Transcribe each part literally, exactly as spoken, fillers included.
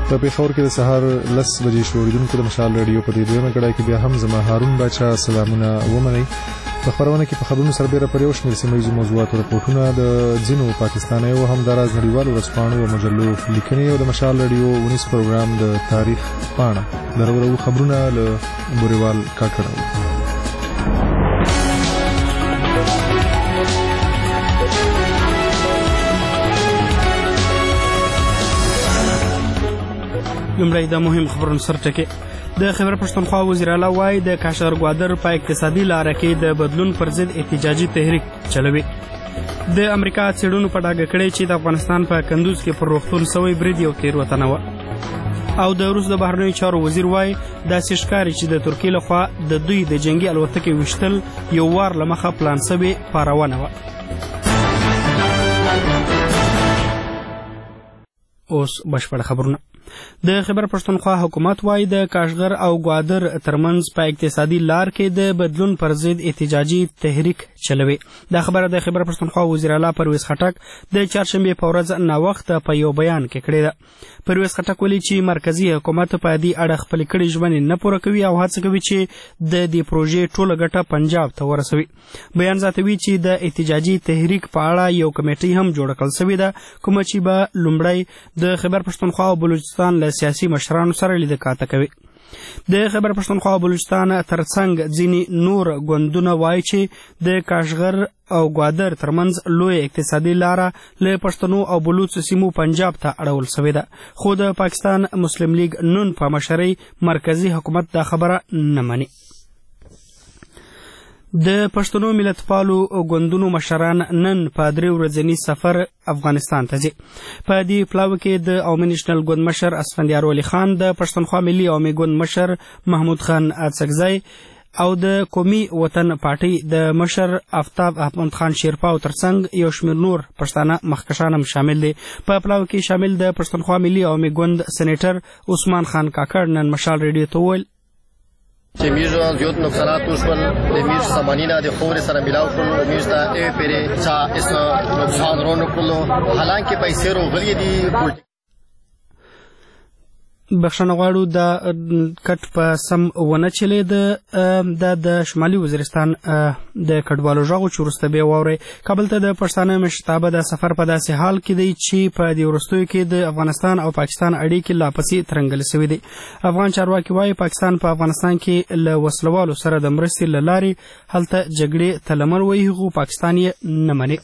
په پېښور کې د سهار لس بجې شو. اوریدونکو د مشال رادیو په دې دویمه کړای کې بیا هم زما هارون باچا سلامونه ومنئ. په خبرونه کې په خبرونو سربېره پر یو شمېر سیمه ییزو موضوعاتو رپورټونه د ځینو پاکستانیو او همداراز نړیوالو ورځپاڼو او مجلو لیکنې او د مشال رادیو ونیس پروګرام د تاریخ پاڼه درورو خبرونه له بوریوال کاکړ. لومړی د مهم خبرونو سرټکي. د خیبر پښتونخوا وزیر اعلی وایي د کاشغر په اقتصادي لاره کې د بدلون پر ضد احتجاجي تحریک چلوي. د امریکا څېړنو په ډاګه کړی چې د افغانستان په کندوز کې پر روغتون سوی برید یو تېروتنه وه. او د روس د بهرنیو چارو وزیر وایي داسې ښکاري چې د ترکیې لخوا د دوی د جنګي الوتکې ویشتل یو وار له مخه پلان سوې پارونه وه. اوس بشپړ خبرونه. د خیبر پښتونخوا حکومت وایي د کاشغر او ګوادر ترمنځ په اقتصادي لار کې د بدلون پر ضد احتجاجي تحریک چلوي. دا خبره د خیبر پښتونخوا وزیر اعلی پرویز خټک د چهارشنبې په ورځ ناوخته په یو بیان کې کړې ده. پرویز خټک ویلي چې مرکزي حکومت په دې اړه خپلې کړې ژمنې نه پوره کوي او هڅه کوي چې د دې پروژې ټوله ګټه پنجاب ته ورسوي. بیان زیاتوي چې د احتجاجي تحریک په اړه یو کمیټۍ هم جوړه کړل سوې ده کومه چې به لومړی د خیبر پښتونخوا او بلوچستان له سیاسي مشرانو سره لیده کاته کوي. د خیبر پښتونخوا او بلوچستان ترڅنګ ځینې نور ګوندونه وایي چې د کاشغر او ګوادر ترمنځ لوی اقتصادي لاره له پښتنو او بلوچ سیمو پنجاب ته اړول سوې ده، خو د پاکستان مسلم لیگ نون په مشرۍ مرکزي حکومت دا خبره نه مني. د پښتنو ملتپالو ګوندونو مشران نن په درې ورځني سفر افغانستان ته ځي. په دې پلاوي کې د عوامي نیشنل ګوند مشر اسفندیار ولی خان، د پښتونخوا ملي عوامي ګوند مشر محمود خان اڅکزی او د قومي وطن پارټۍ د مشر آفتاب احمد خان شیرپاو ترڅنګ یو شمېر نور پښتانه مخکښان هم شامل دي. په پلاوي کې شامل د پښتونخوا ملي عوامي ګوند سېنیټر عثمان خان کاکړ نن مشال ریډیو ته وویل چې میږ زیات نقصانات وشول، د میږ سامانینا د خورې سره ملاو کړل، میږ ته ای پیرې چا اس نقصان رونه کړلو، حالانکه پیسې روغلي دي. بخښنه غواړو دا کټ په سم ونه چلېد. دا د شمالي وزیرستان د کډوالو غږ چې وروسته بیا واورئ. کابل ته د پښتانه مشرتابه د سفر په داسې حال کې دی چې په دې وروستیو کې د افغانستان او پاکستان اړیکې لا پسې ترنګلې سوي دي. افغان چارواکي وایي پاکستان په افغانستان کې له وسلوالو سره د مرستې له لارې هلته جګړې ته لمن وهي، خو پاکستان یې نه مني.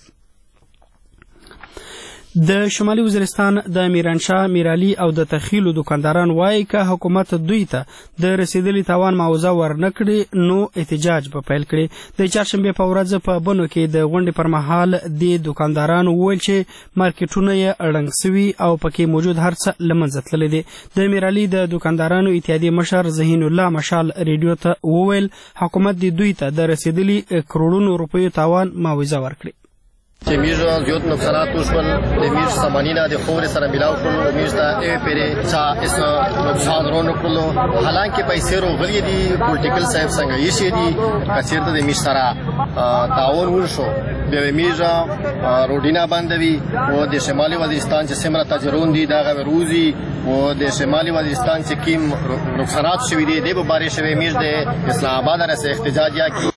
د شمالي وزیرستان د میرانشاه میرعلي او د تخیلو دکانداران وایي که حکومت دوی ته د رسیدلي تاوان معاوضه ورنه کړي نو احتجاج به پیل کړي. د چهارشنبې په ورځ په بنو کې د غونډې پر مهال د دکاندارانو وویل چې مارکیټونه یې ړنګ سوي او پکې موجود هر څه له منځه تللی دی. د میرعلي د دکاندارانو اتحادیې مشر ذهین الله مشال ریډیو ته وویل حکومت د دوی ته د رسیدلي کروڑونو روپیو تاوان معاوضه ورکړي. چې میږ زیات نقصانات وشول، د میږ سامانینا د خورې سره ملاو کړل، میږ ته ای پیرې چا اس نقصان رونه کړلو، حالانکه پیسې روغلي دي. پولیټیکل صاحب څنګه یې شي دي کثیر ته د میږ سره تعاون وشو بیا میږ روډینا باندې او د شمالي وزیرستان چې سمره تجرون دي دا غو روزي او د شمالي وزیرستان چې کیم نقصانات شوي دي د به بارې شوي میږ د اسلام آباد سره احتجاج یا کی.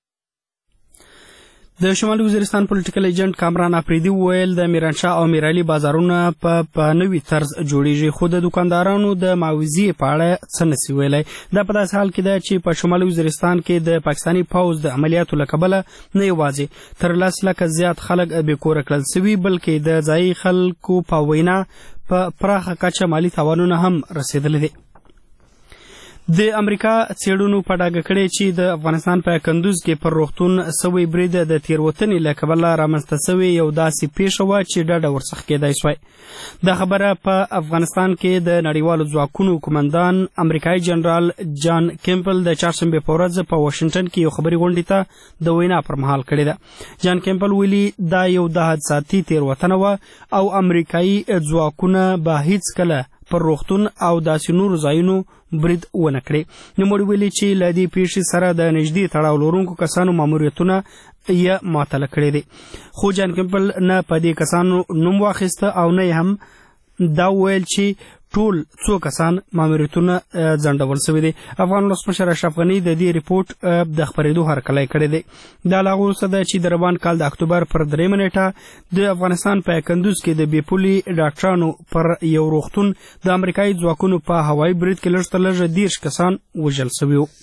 د شمالي وزیرستان پولیټیکل ایجنټ کامران افریدي وویل د میرانشاه او میرعلي بازارونه په په نوي طرز جوړیږي، خو د دکاندارانو د معاوضې په اړه څه نسي ویلی. دا په داسې حال کې ده چې په شمالي وزیرستان کې د پاکستاني پوځ د عملیاتو له کبله نه یوازې تر لس لکه زیات خلک بې کوره کړل سوي بلکې د ځایي خلکو په وینا په پراخه کچه مالي تاوانونه هم رسېدلي دي. د امریکا څېړنو په ډاګه کړې چې د افغانستان په کندوز کې پر روغتون سوی برید د تېروتنې له کبله رامنځته سوې یو داسې پیښه وه چې ډډه ورڅخه کېدای سوی. دا خبره په افغانستان کې د نړیوالو ځواکونو قومندان امریکایي جنرال جان کیمپل د چهارشنبې په ورځ په واشنګټن کې یو خبري غونډې ته د وینا پر مهال کړې ده. جان کیمپل ویلي دا یو د حادثاتي تېروتنه وه او امریکایي ځواکونه به هیڅکله پر روغتون او داسې نورو ځایونو برید ونه کړي. نوموړي ویلي چې له دې پیښې سره د نږدې تړاو لرونکو کسانو ماموریتونه یې معطله کړي دي، خو جان کیمپل نه په دې کسانو نوم واخیسته او نه هم دا وویل چې ټول څو کسان ماموریتونه ځنډول شوي دي. افغان ولسمشر اشرف غني د دې ریپورت د خپرېدو هرکلی کړی دی. دا لا وروسته ده چې د روان کال د اکتوبر پر درېیمه نیټه د افغانستان په کندوز کې د بې پولي ډاکټرانو پر یو روغتون د امریکایي ځواکونو په هوایي برید کې لږ تر لږه دېرش کسان وژل شوي وو.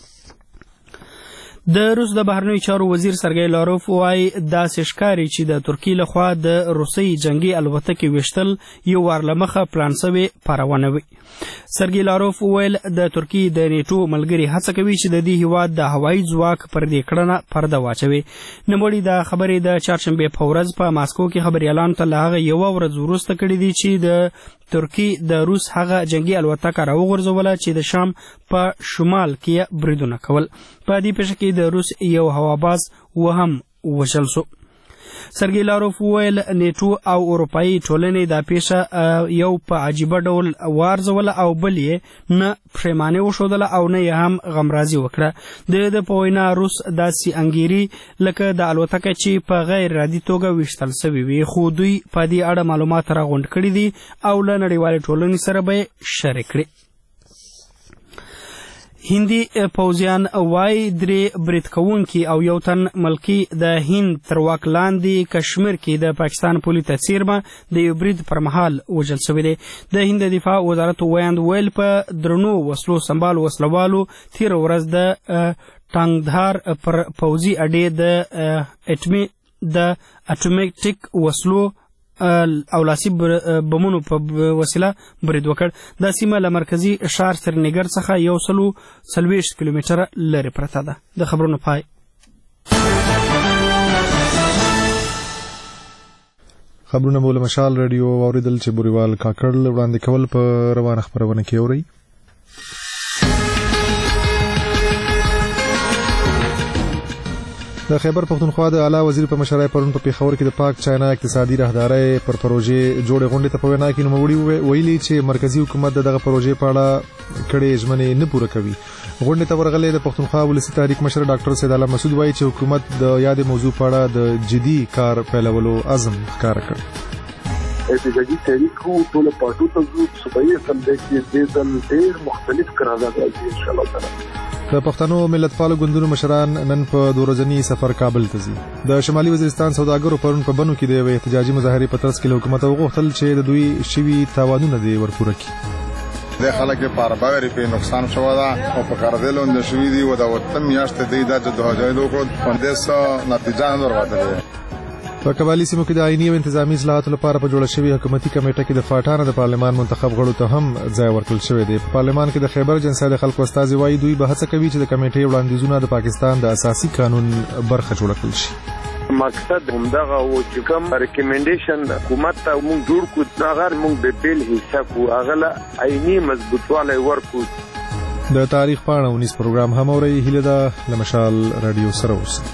د روس د بهرنیو چارو وزیر سرګی لاروف وایي داسې ښکاري چې د ترکیې لخوا د روسۍ جنګي الوتکې ویشتل یو وار له مخه پلان شوې پارونه وي. سرګی لاروف وویل د ترکیې د نیټو ملګري هڅه کوي چې د دې هیواد د هوایي ځواک پر دې کړنه پرده واچوي. نوموړي د خبرې د چهارشنبې په ورځ په ماسکو کې خبریالانو ته له هغه یوه ورځ وروسته کړي دي چې د ترکیې د روس هغه جنګي الوتکه راوغورځوله چې د شام په شمال کې بریدونه کول. په دې پیښه کې د روس یو هواباز وهم وژل شو. سرګی لاروف وویل نیټو او اروپایي ټولنې دا پیښه یو په عجیبه ډول وارزوله او بل یې نه پښیماني وښودله او نه یې هم غمرازي وکړه. د ده په وینا روس داسې انګیري لکه د الوتکه چې په غیر ارادي توګه ویشتل شوې وي، خو دوی په دې اړه معلومات راغونډ کړي دي او له نړیوالې ټولنې سره به یې شریک کړي. هندي پوځیان وایي درې برید کوونکي او یو تن ملکي د هند تر واک لاندې کشمیر کې د پاکستان پولي ته څیرمه د یو برید پر مهال وژل شوي دي. د هند دفاع وزارت ویاند ویل په درنو وسلو سنبال وسلوالو تېره ورځ د ټانګدهار پر پوځي اډې د اټمي د اټومیټیک وسلو او لاسي بمونو په وسیله برید وکړ. دا سیمه له مرکزي ښار سرینګر څخه یو سلو څلوېښت کیلومتره لرې پرته ده. د خبرونو پای. خبرونه مو له مشال رادیو واوریدل چې بوریوال کاکړ وړاندې کول په روانه خبرونه کې اورئ. د خیبر پښتونخوا د اعلی وزیر په مشرۍ پرون په پیښور کې د پاک چاینا اقتصادي راهدارۍ پر پروژې جوړې غونډې ته په وینا کې نوموړي ویلي چې مرکزی حکومت دغه پروژې په اړه کړې ژمنې نه پوره کوي. غونډې ته ورغلي د پښتونخوا ولسي تحریک مشر ډاکټر سید عالم مسعود وایي چې حکومت د یادې موضوع په اړه د جدي کار پیلولو عزم ښکاره کړ. احتجاجي تحریک ټول پارټو ته صوبایي اسمبلی کې د ځل ډېر مختلف قرارداد راځي ان شاء الله تعالی. د پښتنو ملتپالو ګوندونو مشران نن په دورځنی سفر کابل ته ځي. د شمالي وزیرستان سوداګرو پرون په بنو کې د یوې احتجاجي مظاهرې په ترڅ کې له حکومت وغوښتل چې د دوی شوي تاوانونه دې ورپوره کړي. د خلک په باور په نقصان شو دا او په کاردلو د شوي دي او د وطن میاشت د د جدوجہد وکړ په دې نتیجه نه ورغله. په قبایلی سیمو کې د آئینی او انتظامی اصلاحاتو لپاره په جوړه شوې حکومتي کمیټه کې د فاټانه د پارلمان منتخب غړو ته هم ځای ورکړل شوی دی. په پارلمان کې د خیبر جنسا د خلکو استازي وایي دوی به هڅه کوي چې د کمیټې وړاندیزونه د پاکستان د اساسي قانون برخه جوړ کړل شي. مقصد همدغه و چې کوم ریکمنډیشن حکومت ته موږ جوړ کړو هغه موږ د بیل حصہ کو هغه آئینی مضبوطوالی ورکو. د تاریخ پاڼه ونیس پروګرام هم اوري. هیله ده لمشال رادیو سره اوسئ.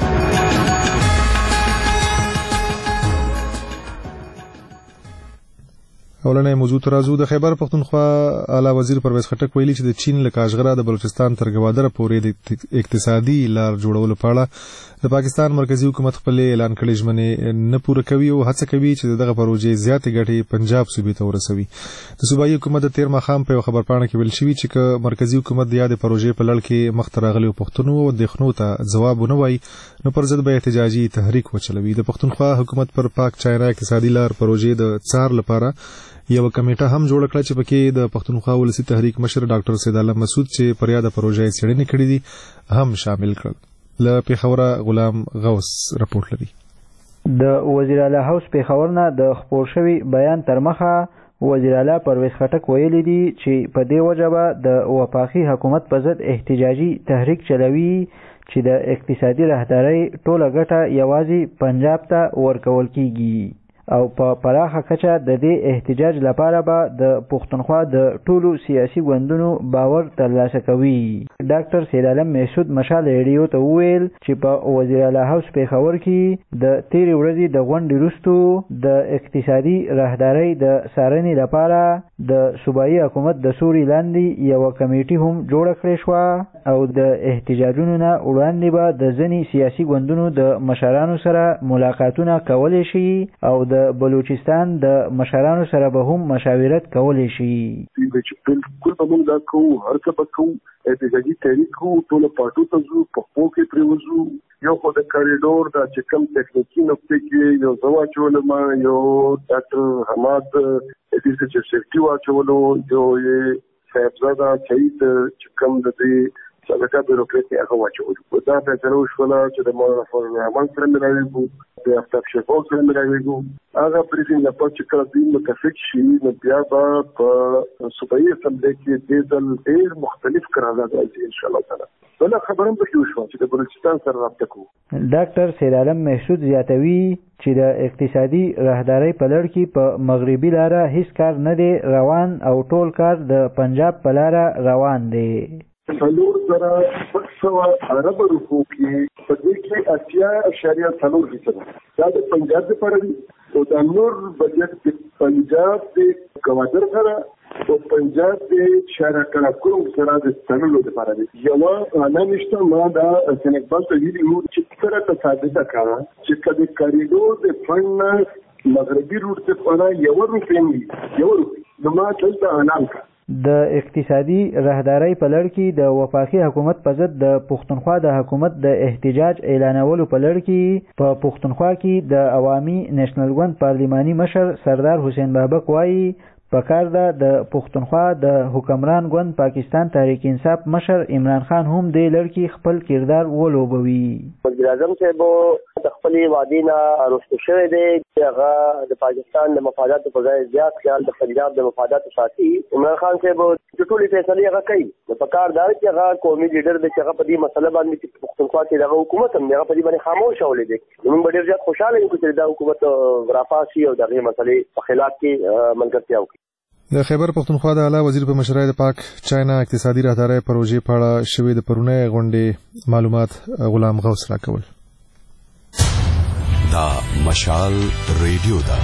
اولنې موضوع ترازو د خیبر پښتونخوا اعلی وزیر پرویز خټک ویلي چې د چین له کاشغره د بلوچستان تر ګوادره پورې د اقتصادي لار جوړولو په اړه د پاکستان مرکزی حکومت خپل اعلان کړي ژمنې نه پوره کوي او هڅه کوي چې دغه پروژې زیاتې ګټې پنجاب صوبې ته ورسوي. د صوبایي حکومت د تیر ماښام په خبر پاڼه کې ویل شوی چې مرکزی حکومت د یادې پروژې په لړ کې مخ ته راغلي پښتنو او دښنو ته ځواب ونه وایي نو پر ضد به احتجاجي تحریک وچلوي. د پښتونخوا حکومت پر پاک چاینا اقتصادي لار پروژې د څار لپاره یو کمیټه هم جوړ کړه چې پکې د پښتونخوا ولسی تحریک مشر ډاکټر سید عالم مسعود چې پر یاد پروژې څېړنې کړې دي هم شامل کړل. له پیښوره غلام غوث رپورټ لري. د وزیر اعلی هاوس پیښور نه د خپور شوی بیان تر مخه وزیر اعلی پرویز خټک ویلي دي چې په دې وجه به د وفاقي حکومت په ضد احتجاجي تحریک چلوي چې د اقتصادي راهدارۍ ټوله ګټه یوازې پنجاب ته ورکول کیږي او په پراخه کچه د دې احتجاج لپاره به د پښتونخوا د ټولو سیاسي ګوندونو باور ترلاسه کوي. ډاکټر سید عالم مسعود مشال ریډیو ته وویل چې په وزیر اعلی هاوس پیښور کې د تیرې ورځې د غونډې وروسته د اقتصادي راهدارۍ د څارنې لپاره د صوبایي حکومت د سوري لاندې یوه کمیټي هم جوړه کړې شوه او د احتجاجونو نه وړاندې به د ځینې سیاسي ګوندونو د مشرانو سره ملاقاتونه کولی شي او د د بلوچستان د مشرانو سره به هم مشاورت کولی شي. بالکل به موږ دا کوو، هر څه به کوو، احتجاجي تحریک کوو، ټوله پارټو ته ځو، په خپلو کې پرېوځو. یو خو د کاریډور دا چې کوم تکنیکي نقطې کې یو زه واچولم، یو ډاکټر حماد دې چې سیفټي واچولو، یو یې صاحبزاده شهید چې کوم د دې صدقه بیروکراسي هغه واچولو. دا فیصله وشوله چې د مولانا فضل الرحمن سره ملاوېږو، د آفتاب شفاف سره ملاوېږو. هغه بریفینګ نه پس چې کله دوی متفق شي نو بیا به په صوبایي اسمبلی کې دې ځل ډېر مختلف قرارداد راځي انشاءالله تعالی. بله خبره هم پکې وشوه چې د بلوچستان سره رابطه کوو. ډاکټر سیرعالم محسود زیاتوي چې د اقتصادي راهدارۍ په لړ کې په مغربي لاره هیڅ کار نه دی روان او ټول کار د پنجاب په لاره روان دی. څلور زره شپږ سوه اربه روپو کې په دې کې اتیا اشاریه څلور فیصده دا د پنجاب دپاره وي، او دا نور بجټ د پنجاب د کوادر سره او پنجاب د شهر کراکوم سره د تړلو دپاره وي. یوه اعلی نشته. ما دا حسین اقبال ته ویلي وو چې سره تصادفه کړه چې که د کاریډور د فنډ نه مغربي روټ دپاره یوه روپۍ وي، یوه روپۍ نو ما دلته اعلان کړه. د اقتصادي راهدارۍ په لړ کې د وفاقي حکومت په ضد د پښتونخوا د حکومت د احتجاج اعلانولو په لړ کې په پښتونخوا کې د عوامي نېشنل ګوند پارلماني مشر سردار حسین بابک وایي پکار ده د پښتونخوا د حکمران ګوند پاکستان تحریک انصاف مشر عمران خان هم دې لړ کې خپل کردار ولوبوي. وزیر اعظم صاحب د خپلې وعدې نه رسته شوی دی چې هغه د پاکستان د مفاداتو په ځای زیات خیال د پنجاب د مفاداتو ساتي. عمران خان صاحب چې ټولې فیصلې هغه کوي، نو پکار ده چې هغه قومي لیډر دی چې هغه په دې مسله باندې چې پښتونخوا کې دغه حکومت هم هغه په دې باندې خاموش شولی دی. موږ به ډېر زیات خوشحاله یو چې دا حکومت رافع شي او دغې مسلې په خلاف کې ملګرتیا وکړي. د خیبر پښتونخوا د اعلی وزیر په مشرۍ د پاک چاینا اقتصادي راهدارۍ پروژې په اړه شوې د پرونۍ غونډې معلومات غلام غوث راکول. دا مشال ریډیو ده.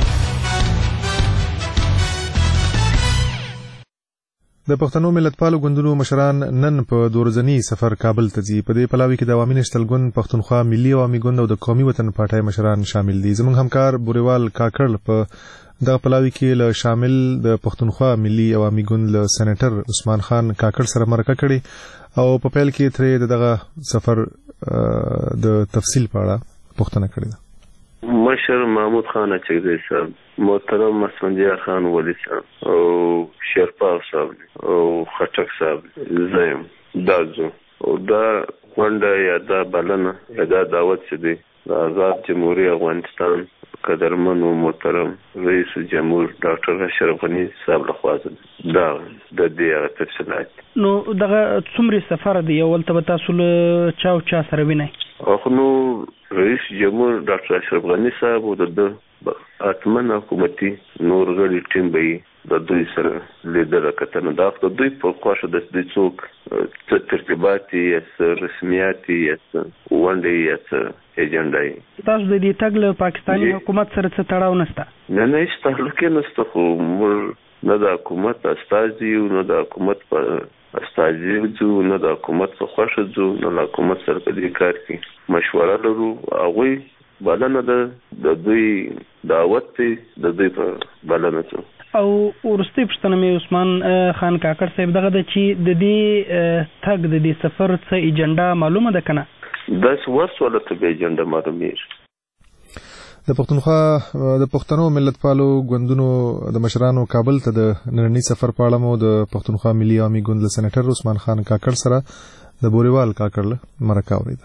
د پښتنو ملتپالو ګوندونو مشران نن په دورځنی سفر کابل ته ځي. په دې پلاوي کې د عوامي نېشنل ګوند پښتونخوا ملي عوامي ګوند او د قومي وطن پارټۍ مشران شامل دي. زموږ همکار بوریوال کاکړ په دغه پلاوي کې له شامل د پښتونخوا ملي عوامي ګوند له سېنیټر عثمان خان کاکړ سره مرکه کړې او په پیل کې ترې دغه سفر د تفصیل په اړه پوښتنه کړې ده. مشر محمود خان اچکزی صاحب، محترم اسفندیار خان ولی صاحب او شیرپاغ صاحب او خټک صاحب زیم دازو او دا غونډه یا دا بلنه یا دا دعوت چې دی د آزاد جمهوریت افغانستان قدرمن و محترم رئیس جمهور ډاکټر اشرف غنی صاحب لخوا دا د دې تفصیلات. نو دغه څومره سفر دی یو ولته تاسو له چا او چا سره وینئ؟ خو نو رئیس جمهور ډاکټر اشرف غنی صاحب او د اتمن حکومتي نور غړي ټیم به د دوی سره لیدل کتنه دا د دوی په خواشه د دوی څوک ترتیباتي یا رسمیاتي یا ونډې یا ایجنډای. تاسو د دې تګ له پاکستاني حکومت سره څه تړاو نشته؟ نه نه هیڅ تعلق یې نشته. خو موږ نه د حکومت استازي یو، نه د حکومت په استازي ځو، نه د حکومت په خوښه ځو، نه د حکومت سره په دې کار کې مشوره لرو. هغوی بلنه ده د دوی دعوت دی د دوی په بلنه ځو. او ورستۍ پوښتنه مې عثمان خان کاکړ صاحب دغه ده چې د دې تګ د دې سفر څه ایجنډا معلومه ده که نه؟ داسې ورسوله ته به ایجنډا معلومېږي. د پښتونخوا د پښتنو ملتپالو ګوندونو د مشرانو کابل ته د ننني سفر په اړه مو د پښتونخوا ملي عوامي ګوند له سېنیټر عثمان خان کاکړ سره د بوریوال کاکړ له مرکه اورېده.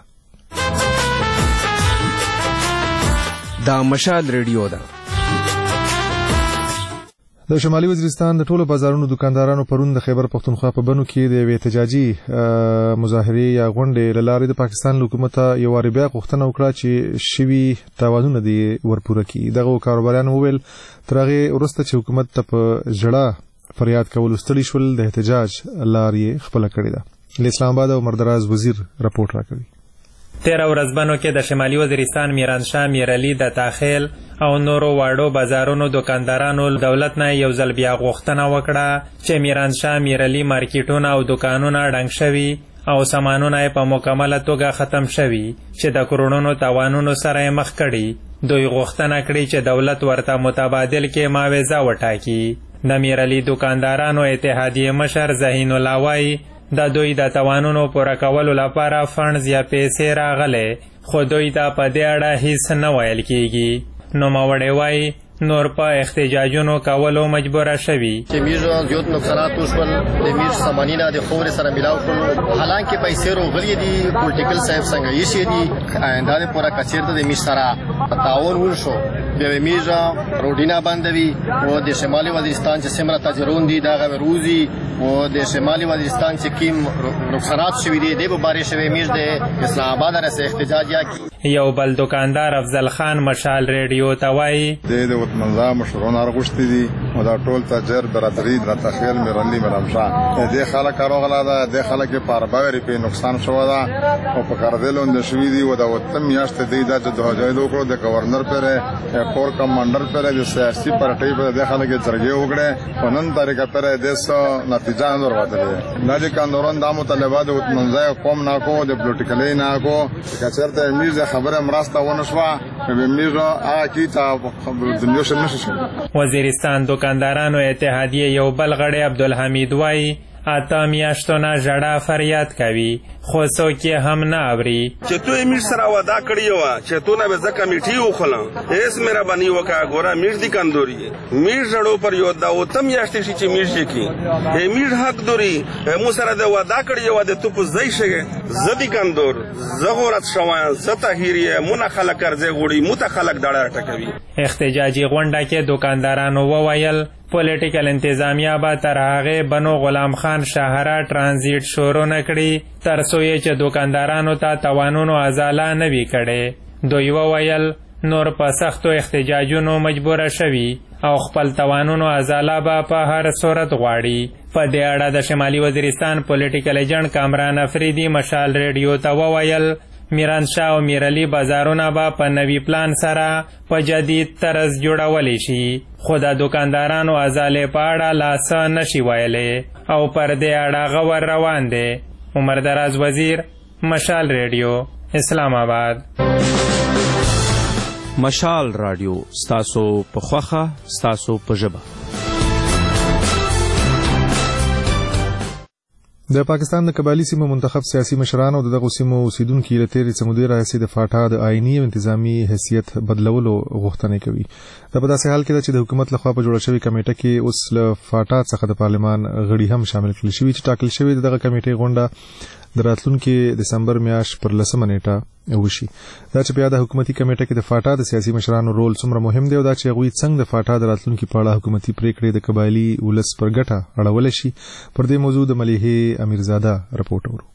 دا مشال ریډیو ده. د شمالي وزیرستان د ټولو بازارونو دکاندارانو پرون د خیبر پښتونخوا په بنو کې د یوې احتجاجي مظاهرې یا غونډې له لارې د پاکستان له حکومت یو وارې بیا غوښتنه وکړه چې شوي تاوانونه دې ورپوره کړي. دغه کاروباریان وویل تر هغې وروسته چې حکومت ته په ژړا فریاد کولو ستړي شول د احتجاج لار یې خپله کړې ده. له اسلام آباد او مردراز وزیر راپورټ راکوي. تیر ورځبنو کې د شمالي وزیرستان میرانشاه میرعلي د تاخیل او نورو واړو بازارونو دکاندارانو دولت نه یو ځل بیا غوښتنه وکړه چې میرانشاه میرعلي مارکیټونه او دکانونه ډنګ شوي او سامانونه په مکمله توګه ختم شوي چې د کروڑونو تاوانونو سره مخ کړي. دوی غوښتنه کړې چې دولت ورته متبادل کې معاوضه وټاکي. د میرعلي دکاندارانو اتحادیې مشر ذهین الله وایي د دوی د توانونو پوره کولو لپاره فنډز یا پیسې راغلې، خو دوی ته په دې اړه هیڅ نه ویل کیږي. نوموړی وایي نور په احتجاجونو کولو مجبوره شوي چې میږ زیات نقصانات وشول، د میږ سامانینه د خورې سره ملاو کړل، حالانکه پیسې روغلي دي، پولیټیکل صاحب څنګه یې شي دي آینده لپاره کچیرته د میږ سره تعاون وشو بیا میږ روډینا بندوي او د شمالي وزیرستان چې سمره تاجرون دي دا غوروزي او د شمالي وزیرستان چې کیم نقصانات شوي دي د باره شوي میږ د اسلام آباد سره احتجاج یا کی. یو بل دکاندار افضل خان مشال ریډیو ته وایي د وطمنځه مشرونه راغوښتي دي او دا ټول تاجر برادري د تخیل میرعلي مرامشاه د خلک راغلا ده د خلک په باوري په نقصان شو ده او په کاردل اند شوي دي او د وطن میاشت دی د جدوجہد وکړو د گورنر پر کور کمانډر پر د سیاسي پارټي پر د خلک جرګه وکړه په نن تاریخ پر د سو نتیجه نه ورغله. نه د کاندوران د مطالبات د وطمنځه قوم نه کو د پولیټیکلی نه کو کچرته میزه خبره مرسته ونه شو به میزه هغه کی ته وزیرستان دکاندارانو اتحادیه یو بل غړی عبدالحمید وایي اته میاشتونه ژړا فریاد کوي خو څوک یې هم نه اوري. چې تو یې میږ سره وعده کړې وه چې تو نه به زه کمیټي وخلم هېڅ مهرباني وکړه ګوره میږ دي کندوري میږ ژړو پر یو دا اوته میاشتې شي چې میږ یې کي میږ حق دوري مو سره د وعده کړې وه د تو په ځای شګې زه دي کندور زه غورت شوی زه طاهر یم مونه خلک قرضې غوړي مو ته خلک داړه ټکوي. احتجاجي غونډه کې دکاندارانو وویل پولیټیکل انتظامیه به تر هغې بنو غلام خان شاهرا ټرانزیټ شروع نه کړي تر څو یې چې دکاندارانو ته توانونو ازاله نه وي کړی. دوی وویل نور په سختو احتجاجونو مجبوره شوي او خپل توانونو ازاله به په هر صورت غواړي. په دې اړه د شمالي وزیرستان پولیټیکل ایجنټ کامران افریدي مشال ریډیو ته وویل میرانشاه او میرعلي بازارونه به په نوي پلان سره په جدید طرز جوړولی شي، خو د دکاندارانو ازالې په اړه لا څه نشي ویلی او پر دې اړه غور روان دی. عمر دراز وزیر، مشال ریډیو، اسلام آباد. مشال رادیو ستاسو په خوښه ستاسو په ژبه. د پاکستان د قبایلی سیمو منتخب سیاسي مشران او دغه سیمو اوسیدونکو له تیرې څمودې راهیسې د فاټا د آئیني او انتظامی حیثیت بدلولو غوښتنه کوي. دا په داسې حال کې ده چې د حکومت لخوا په جوړه شوې کمیټه کې اوس له فاټا څخه د پارلمان غړي هم شامل کړل شوي چې ټاکل شوې دغه کمیټې غونډه د راتلونکي دسمبر میاشت پر لسمه نیټه وشي. دا چې بیا د حکومتي کمیټه کې د فاټا د سیاسي مشرانو رول څومره مهم دی او دا چې هغوی څنګه د فاټا د راتلونکي په اړه حکومتي پریکړې د قبایلي ولس پر ګټه اړولی شي، پر دې موضوع د ملیحې امیرزاده رپورټ اورو.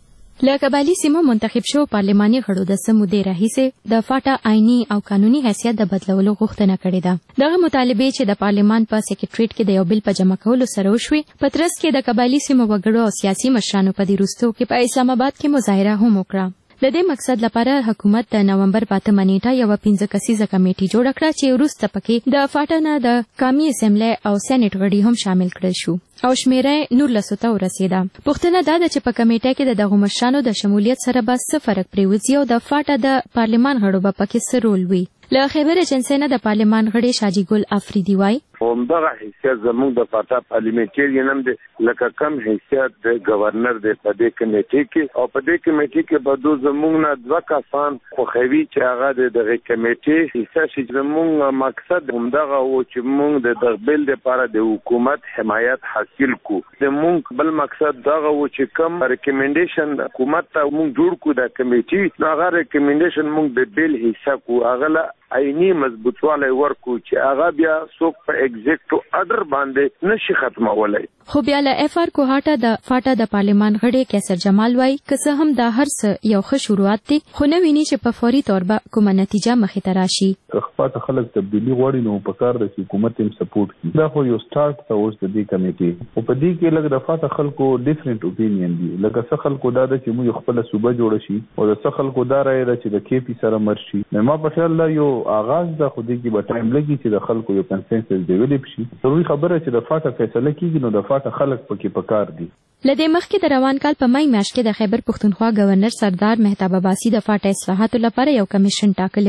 له قبایلی سیمو منتخب شو پارلماني غړو د سمودې راهیسې د فاټا آئینی او قانوني حیثیت د بدلولو غوښتنه کړې ده. دغه مطالبې چې د پارلمان په سیکریټریټ کې د یو بل په جمع کولو سره وشوې، په ترڅ کې د قبایلی سیمو وګړو او سیاسي مشرانو په دې وروستو کې په اسلام آباد کې مظاهره هم وکړه. د دې مقصد لپاره حکومت د نومبر په اتمه نیټه یوه پنځه کسیزه کمیټې جوړه کړه چې وروسته پکې د فاټا نه د قومي اسمبلی او سینټ غړي هم شامل کړل شو او شمیره نورلسو ته ورسېده. پوښتنه دا ده چې په کمیټه کې د دغو مشرانو د شمولیت سره به څه فرق پرېوځي او د فاټا د پارلمان غړو به پکې څه رول وي. له خیبر ایجنسۍ نه د پارلمان غړي شاجي ګل افریدي وایي همدغه حیثیت زموږ د فاټا پارلیمنټریان هم دی لکه کم حیثیت د گورنر دی په دې کمیټې کې او په دې کمیټې کې به دو زموږ نه دوه کسان خوښوي چې هغه د دغه کمیټې حصه شي. زموږ مقصد همدغه و چې موږ د دغه بل دپاره د حکومت حمایت حاصل کو. زموږ بل مقصد دغه و چې کم ریکمنډیشن حکومت ته موږ جوړ کو د کمیټې نو هغه ریکمنډیشن موږ د بل حصه کو هغه آئینی مضبوطوالی ورکو چې هغه بیا څوک په ایگزیکټو اډر باندې نشي ختمولی. خو بیا له اف آر کوهاټا د فاټا د پارلمان غړي کیسر جمال وایي که څه هم دا هر څه یو ښه شروعات دی خو نه ویني چې په فوري طور به کومه نتیجه مخې ته راشي. فاټا خلک تبدیلي غواړي نو پکار ده چې حکومت هم سپورټ کړي. دا خو یو سټارټ ته اوس د دې کمیټې او په دې کې لږ د فاټا خلکو ډیفرنٹ اوپینین دي. لکه څه خلکو دا ده چې موږ خپله صوبه جوړه شي او د څه خلکو دا رایه ده چې د کې پي سره مر شي. ما په خیال دا یو آغاز ده خو دې کې به ټایم لګي چې د خلکو یو کنسنسس ډیولپ شي. ضروري خبره چې د فاټا فیصله کیږي نو د فاټا خلک پکې پکار دي. له دې مخکې د روان کال په مای میاشت کې د خیبر پښتونخوا گورنر سردار مهتاب عباسي د فاټا اصلاحاتو لپاره یو کمیشن ټاکلی و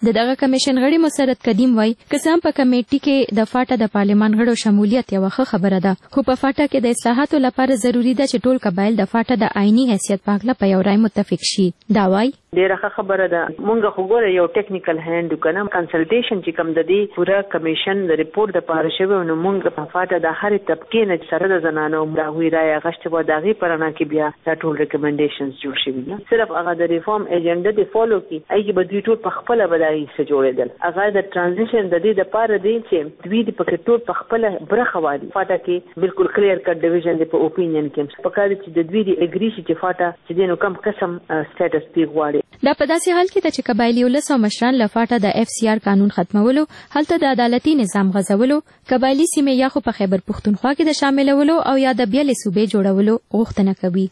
د دغه کمیشن غړي مسرت قدیم وای قسم په کمیټي کې د فاټا د پارلمان غړو شمولیت یو ښه خبره ده خو په فاټا کې د اصلاحاتو لپاره ضروری ده چې ټول قبایل د فاټا د آئینی حیثیت په اړه په یو رای متفق شي دا وای ډیره ښه خبره ده مونږ خو ګوره یو ټیکنیکل هاند وکنه کنسلټیشن چې کوم د دې پورا کمیشن د ریپورت د پاره شوی نو مونږ په فاټا د هر طبقه نه سره د زنانو راوي رای غشت و دغه پرانا کې بیا دا ټول ریکمنډیشنز جوړ شوي نه صرف هغه د ریفارم ایجنډا دی فالو کی ایږي به دوی ټول په خپل بدایي سره جوړېدل هغه د ترانزیشن د دې د پاره دی چې دوی د پکې ټول په خپل برخه وادي فاټا کې بالکل کلیر کټ ډیویژن دی په اوپینین کې په کار چې د دوی د اګری شي چې فاټا چې دینو کم قسم سټیټس دی غواړي دا په داسې حال کې چې قبایلی ولس او مشران له فاټا د اف سی آر قانون ختمولو هلته د عدالتي نظام غځولو قبایلی سیمې یا خو په خیبر پښتونخوا کې د شاملولو او یا د بیلې صوبې جوړولو غوښتنه کوي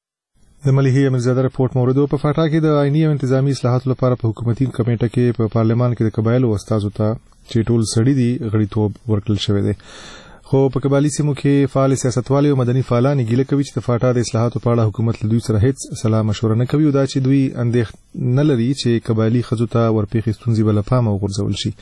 د مليحي امرزاده رپورت موردو په فاټا کې د آئینی او انتظامی اصلاحاتو لپاره په حکومتي کمیټه کې په پارلمان کې د قبایلو استادو ته چې ټول سړي دي غړیتوب ورکړل شوی دی خو په قبایلی سیمو کې فعال سیاستوالو او مدني فعالان ګیله کوي چې د فاټا د اصلاحاتو په اړه حکومت له دوی سره هیڅ سلا مشوره نه کوي او دا چې دوی اندېښنه نه لري چې قبایلی خزو ته ورپېښې ستونزې بل پام او غورځول شي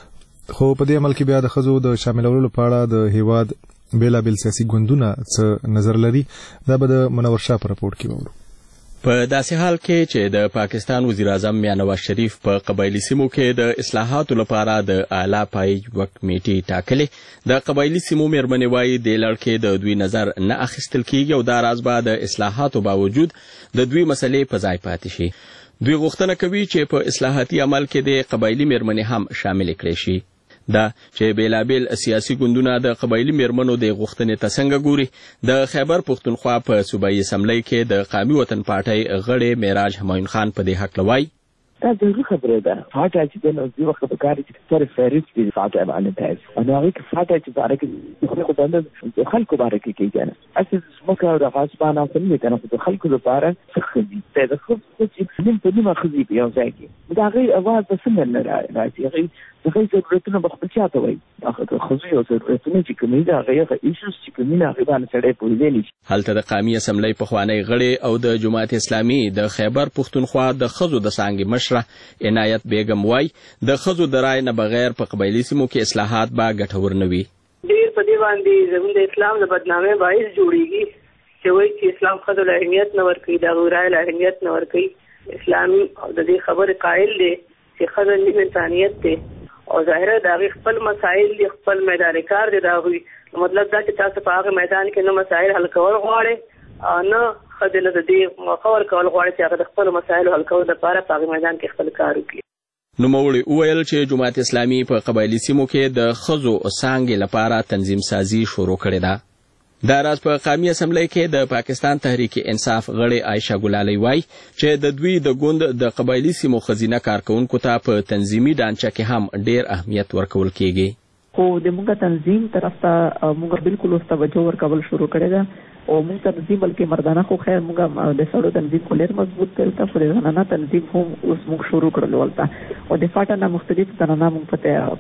خو په دې عمل کې بیا د خزو د شاملولو لپاره د هیواد بیلا بیل سیاسي ګوندونه څه نظر لري دا به د منور شاه په راپورټ کې وورو په داسې حال کې چې د پاکستان وزیر اعظم میاں نواز شریف په قبایلی سیمو کې د اصلاحاتو لپاره د اعلی پای یو کمیټې ټاکلې د قبایلی سیمو مېرمنې وایي د لړکې د دوی نظر نه اخیستل کیږي او دا راز به د اصلاحاتو باوجود د دوی مسلې په ځای پاتې شي دوی غوښتنه کوي چې په اصلاحاتي عمل کې د قبایلی مېرمنې هم شامل کړي شي دا چې بیلابیل سیاسي ګوندونه د قبایلی مېرمنو د غوښتنې ته څنګه ګوري د خیبر پښتونخوا په صوبایي اسمبلی کې د قومي وطن پارټۍ غړی معراج همایون خان په دې حق لوي دا ضروري خبره ده فاټا چې د نوځي وخت په کار کې سره فهرست دي فاټا باندې تاسو او هغه کې فاټا چې باره کې خلکو باندې خلکو باره کې کېږي اساس مکه د غاصبانه په دې کنه په خلکو لپاره څه دي دا خو چې نیم په نیمه خزي په یو ځای کې دا غي اواز په څنګه نه راځي غي دغه ضرورتونه په خپل چاته وای هغه خزي او ضرورتونه چې کومې دا غي ایشوز چې کومې نه غي باندې سړې پوهیدل نشي هلته د قومي اسمبلی په خوانی غړي او د جماعت اسلامي د خیبر پښتونخوا د خزو د څنګه مشره عنایت بیگم وای د خزو د رای نه بغیر په قبایلی سیمو کې اصلاحات با ګټور نه وي ډیر په دې باندې زموږ د اسلام د بدنامۍ باعث جوړیږي چې وایي چې اسلام خزو له اهمیت نه ورکوي د رای له اهمیت نه ورکوي اسلامي او د دې خبره قائل دي چې خزو د انسانیت دی او ظاهره د خپل مسائل دی خپل میدان کار دی دا وي مطلب دا چې تاسو په هغه میدان کې نو مسائل حل کول غواړئ نه خدای له دې مخاور کول غواړي چې هغه خپل مسائل حل کول لپاره په هغه میدان کې خپل کار وکړي نوموړي وویل چې جماعت اسلامي په قبایلی سیمو کې د خزو څنګه لپاره تنظیم سازي شروع کړې ده دا راز په قومي اسمبلی کې د پاکستان تحریک انصاف غړي عائشہ ګلالي وای چې د دوی د ګوند د قبایلی سیمو خزینه کارکونکو ته په تنظیمي ډانچه کې هم ډیر اهمیت ورکول کیږي خو د موږ تنظیم طرف ته موږ بالکل اوس توجه ورکول شروع کړی ده او موږ تنظیم بلکې مردانه خو خیر موږ د سړو تنظیم خو ډیر مضبوط کړل ته خو د زنانه تنظیم هم اوس موږ شروع کړل ولته او د فاټا نه مختلف زنانه موږ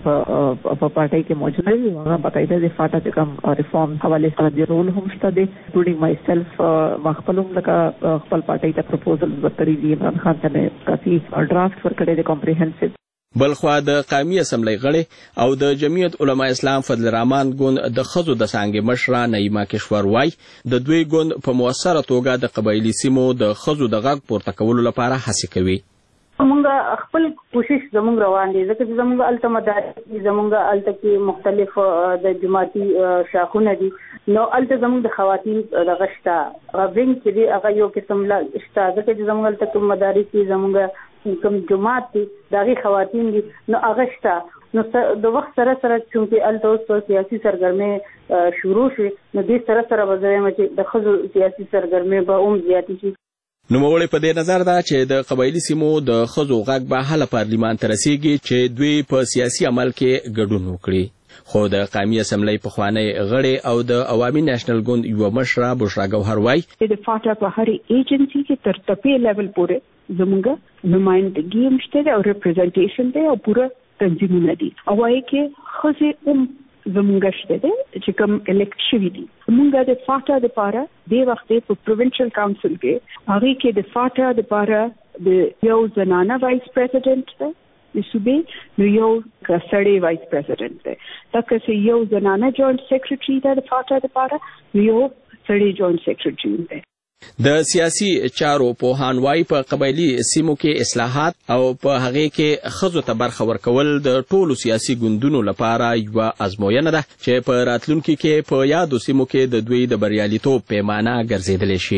په په پارټۍ کې موجود دي هغه باقاعده د فاټا د کوم ریفارم حواله سره د رول هم شته دي انکلودینګ مای سیلف مخبلوم لکه خپل پارټۍ ته پروپوزل ورکړی دی عمران خان ته کافي ډرافټ ورکړی دی کمپریهنسیو بلخوا د قومي اسمبلی غړي او د جمعیت علما اسلام فضل الرحمن ګوند د خزو د څنګه مشره نعیمه کشور وای د دوی ګوند په موثره توګه د قبایلی سیمو د خزو د غږ پورته کولو لپاره هڅه کوي موږ خپل کوشش زموږ روان دي ځکه چې زموږ الته مدارس زموږ الته کې مختلف د جماعتي شاخونه دي نو الته زموږ د خواتین د غشتا غوښنه چې هغه یو قسم لا شته ځکه چې زموږ الته کوم مدارس زموږ کوم جماعت دي دغه خواتین دي نو هغه شته نو د وخت سره سره چې الته اوس سیاسي سرګرمي شروع شي نو د سره سره وځي چې د خزو سیاسي سرګرمي به هم زیاتې شي نوموړي په دې نظر ده چې د قبایلی سیمو د خزو غږ به حل پارلیمان ته رسیږي چې دوی په سیاسي عمل کې ګډون وکړي خو د قومي اسمبلی په خوانی غړي او د عوامي نېشنل ګوند یو مشره بشرا ګوهر وای د فاټا په هر ایجنسی کې تر ټپي لیول پورې زموږه نمائندګي هم شته او ریپرزنټیشن دی او پوره تنظیمونه دي او وايي کې خزه هم زموږه شته دی چې کوم الیکټ شوی دي موږ د فاټا لپاره د وخت په پروینشل کونسل کې هغه کې د فاټا لپاره د یو زنانه وایس پریزیډنټ ده د صوبې نو یو سړی وایس پریزیډنټ دی تکه چې یو زنانه جوائنټ سیکریټري ده د فاټا لپاره نو یو سړی جوائنټ سیکریټري دی. د سیاسي چارو پوهان وايي په قبایلی سیمو کې اصلاحات او په هغه کې ښځو ته برخه ورکول د ټولو سیاسي ګوندونو لپاره یوه ازموینه ده چې په راتلونکي کې په یادو سیمو کې د دوی د بریالیتوب پیمانه ګرځېدلی شي.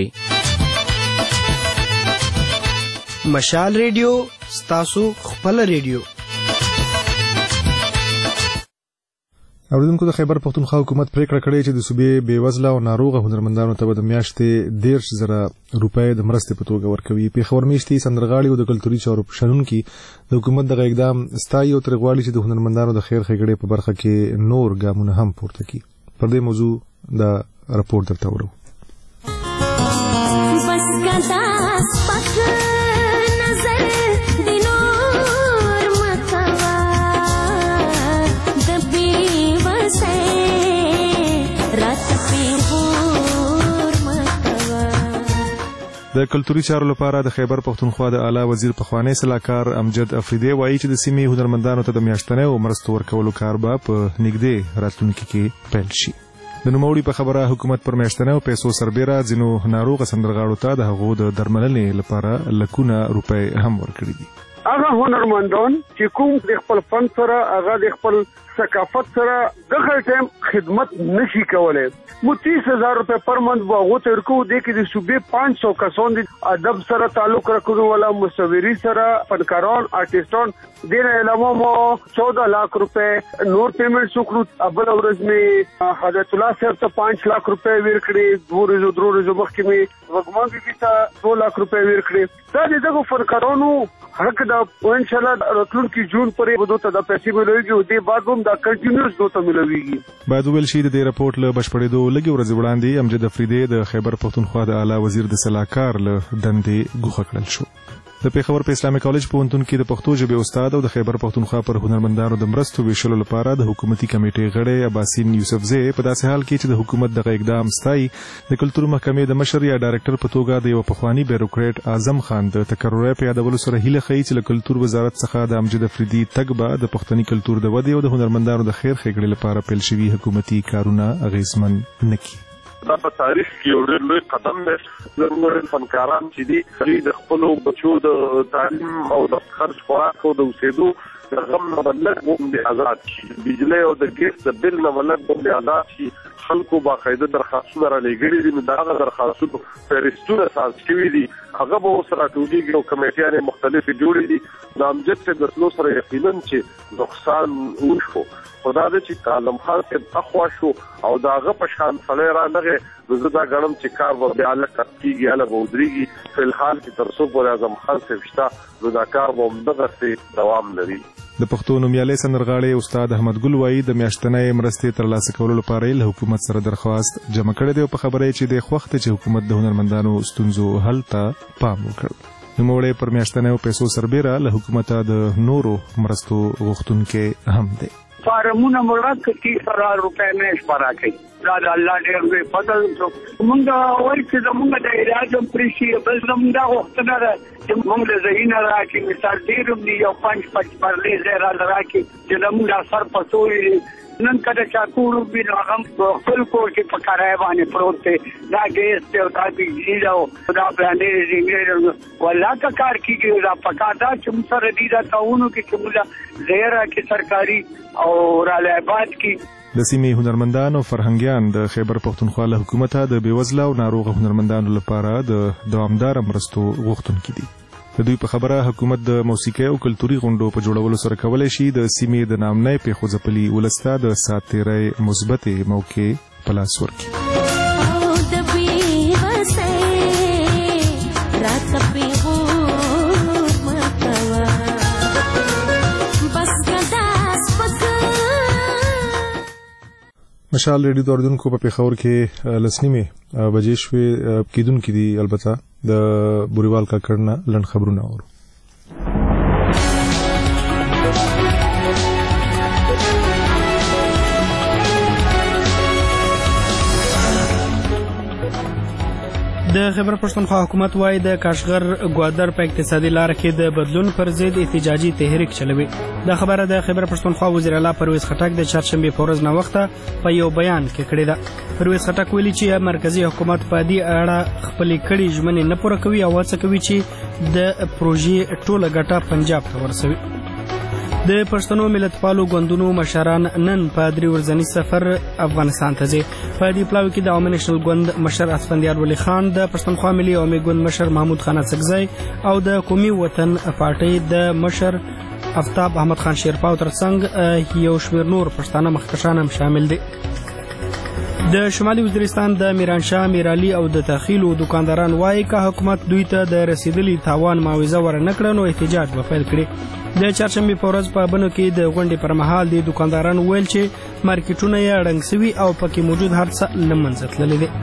مشال ریډیو ستاسو خپل ریډیو. اوریدونکو د خیبر پختونخوا حکومت پریکړه کړې چې د صوبې بېوزله او ناروغه هنرمندانو ته به د میاشتې دېرش زره روپۍ د مرستې په توګه ورکوي. پېښور میشتي سندرغاړي او د کلتوري چارو شنونکي د حکومت دغه اقدام ستایي او ترې غواړي چې د هنرمندانو د خیر ښېګړې په برخه کې نور ګامونه هم پورته کړي. پر دې موضوع د راپور درته وړو. د کلتوري چارو لپاره د خیبر پختونخوا د اعلی وزیر پخوانی سلاکار امجد افریدی وایي چې د سیمې هنرمندانو ته د میاشتنۍ او مرستو ورکولو کار به په نږدې راتلونکي کې پیل شي. د نوموړي په خبره حکومت پر میاشتنۍ او پیسو سربیره ځینو ناروغه سندرغاړو ته د هغو د درملنې لپاره لکونه روپۍ هم ورکړي دي. هغه هنرمندان چې کوم د خپل فن سره هغه د خپل ثقافت سره دغه ټیم خدمت نشي کولای مو تیس هزار روپے پر منت باغو ته ورکو دي کې د صوبې پانچ سو کسان دي ادب سره تعلق رکھنو والا مصوري سره فنکاران آرټیسټان دین علاوه مو چودہ لاکھ روپے نور پیمنٹ سکرو ابل اورز می حضرت الله صاحب ته پانچ لاکھ روپے ورکړي دوه ورځو درو ورځو مخکې می وګمان کې ته دو لاکھ روپے ورکړي دا دغه فنکارانو حق دا ان شاء الله راتلونکي جون پرې ودو ته د پیسې ملويږي او دې بعد هم دا کنټینیوس دوته ملويږي. باید ویل شي د دې راپورټ له بشپړېدو لږ ورځې وړاندې امجد افریدی د خیبر پختونخوا د اعلی وزیر د سلاکار له دندې ګوښه کړل شو. د پیښور په اسلامي کالج پوهنتون کې د پښتو ژبې استاد او د خیبر پختونخوا پر هنرمندانو د مرستو ویشلو لپاره د حکومتي کمیټې غړی عباسین یوسفزی په داسې حال کې چې د حکومت دغه اقدام ستایي د کلتور محکمې د مشر یا ډایرکټر په توګه د یو پخوانی بیروکریټ اعظم خان د تکرري په یادولو سره هیله ښیي چې له کلتور وزارت څخه د امجد افریدي تګ به د پښتني کلتور د ودې او د هنرمندانو د خیر ښېګړې لپاره پیل شوي حکومتي کارونه اغېزمن نه کړي. دا په تاریخ کې یو ډېر لوی قدم دی. زموږ فنکاران چې دي هغوی د خپلو بچو د تعلیم او د خرڅ خوراک او د اوسېدو د غم نه به لږ غوندې آزاد شي. بجلۍ او د ګیس د بل نه به لږ غوندې آزاد شي. خلکو باقاعده درخواستونه رالیږلي دي نو د هغه درخواستونو فهرستونه ساز شوي دي هغه به اوس راټولېږي او کمیټیانې مختلفې جوړې دي. د امجد صاحب د تلو سره یقینا چې نقصان وشو خو دا ده چې عالم خان صاحب اخوا شو او د هغه په شان سړی رانغی نو زه دا ګڼم چې کار به بیا هلته کېږي هله به ودرېږي. فی الحال کې تر څو پورې اعظم خان صاحب شته نو دا کار به همدغسې دوام لري. د پښتو نومیالی سندرغاړی استاد احمد ګل وایي د میاشتنۍ مرستې ترلاسه کولو لپاره یې له حکومت سره درخواست جمع کړی دی او په خبره یې چې د خوښ دی چې حکومت د هنرمندانو ستونزو حل ته پام وکړ. نوموړی پر میاشتنۍ او پیسو سربیره له حکومته د نورو مرستو غوښتونکی هم دی. فارمونه مراد کړي سره روپے مېش پارا کوي دا د الله ډېر لوی فضل موږ وایي چې زموږ د علاج هم پرې شي بل زموږ دا غوښتنه ده چې موږ له ذهنه راکړي مثال ډېر هم دي یو پنځ پنځ پرلې ځای راله راکړي چې زموږ دا سر پسو وي نن کله چا کور وي نو هغه خپل کور کې په کرایه باندې پروت دی دا ګیس دی او دا بجلي ده او دا پلانې زینګې والله که کار کېږي دا پکار ده چې موږ سره دي دا تعاونو کې چې موږ ځای راکړي سرکاري او راله آباد کړي. د سیمې هنرمندان او فرهنګیان د خیبر پختونخوا له حکومته د بېوزله او ناروغه هنرمندانو لپاره د دوامداره مرستو غوښتونکي دي. د دوی په خبره حکومت د موسیقۍ او کلتوري غونډو په جوړولو سره کولی شي د سیمې د نامنۍ پیښو ځپلي ولس ته د ساتیرۍ مثبتې موقع په لاس ورکړي. مشال ریډیو د اردوونکو په پیښور کې لسنیمې بجې شوې کیدونکې دي البته د بوریوال کاکړ نه لنډ خبرونه اورو. د خیبر پښتونخوا حکومت وايي د کاشغر ګوادر په اقتصادي لار کې د بدلون پر ضد احتجاجي تحریک چلوي. د خبره د خیبر پښتونخوا وزیر اعلی پرویز خټک د چهارشنبه په ورځ نه وخته په یو بیان کې کړی ده. پرویز خټک ویلي چې مرکزی حکومت په دې اړه خپلې کړې ژمنې نه پوره کوي او هڅه کوي چې د پروژې ټوله ګټه پنجاب ته ورسوي. د پښتنو ملتپالو ګوندونو مشران نن په درې ورځني سفر افغانستان ته ځي. په دې پلاوي کې د عوامي نېشنل ګوند مشر اسفندیار ولی خان، د پښتونخوا ملي عوامي ګوند مشر محمود خان اڅکزی او د قومي وطن پارټۍ د مشر افتاب احمد خان شیرپاو ترڅنګ یو شمېر نور پښتانه مخکښان هم شامل دي. د شمالي وزیرستان د میرانشاه میرعلي او د تخیلو دکانداران وایي که حکومت دوی ته د رسیدلي تاوان معاوضه ورنه کړه نو احتجاج به پیل کړي. د چهارشنبې په ورځ په بنو کې د غونډې پر مهال د دکانداران ویل چې مارکیټونه یې ړنګ سوي او پکې موجود هر څه له منځه تللي دي.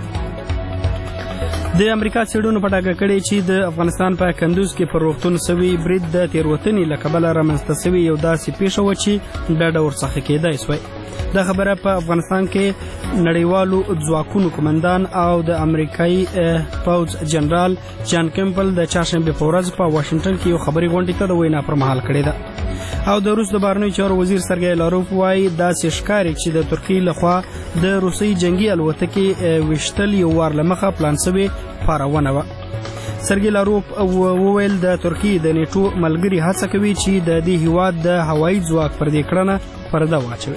د امریکا څېړنو په ډاګه کړې چې د افغانستان په کندوز کې پر روغتون سوي برید د تېروتنې له کبله رامنځته سوي یو داسې پیښه وه چې ډډه ورڅخه کېدای سوی. دا خبره په افغانستان کې نړیوالو ځواکونو قومندان او د امریکایي پوځ جنرال جان کیمبل د چهارشنبې په ورځ په واشنګټن کې یو خبري غونډې ته د وینا پر مهال کړې ده. او د روس د بهرنیو چارو وزیر سرګی لاروف وایي داسې ښکاري چې د ترکیې لخوا د روسي جنګي الوتکې ویشتل یو وار له مخه پلان سوې پارونه وه. سرګی لاروف وویل د ترکیې د نیټو ملګري هڅه کوي چې د دې هیواد د هوایي ځواک پر دې کړنه پرده واچوي.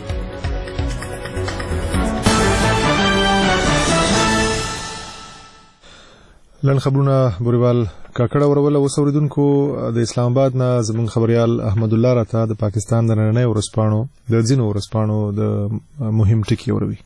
لن خبرونه بوریوال کاکړه ورول وسوریدونکو د اسلام آباد نه زمون خبريال احمد الله راته د پاکستان د نړۍ ورسپانو د ځینو ورسپانو د مهم ټکی وروي.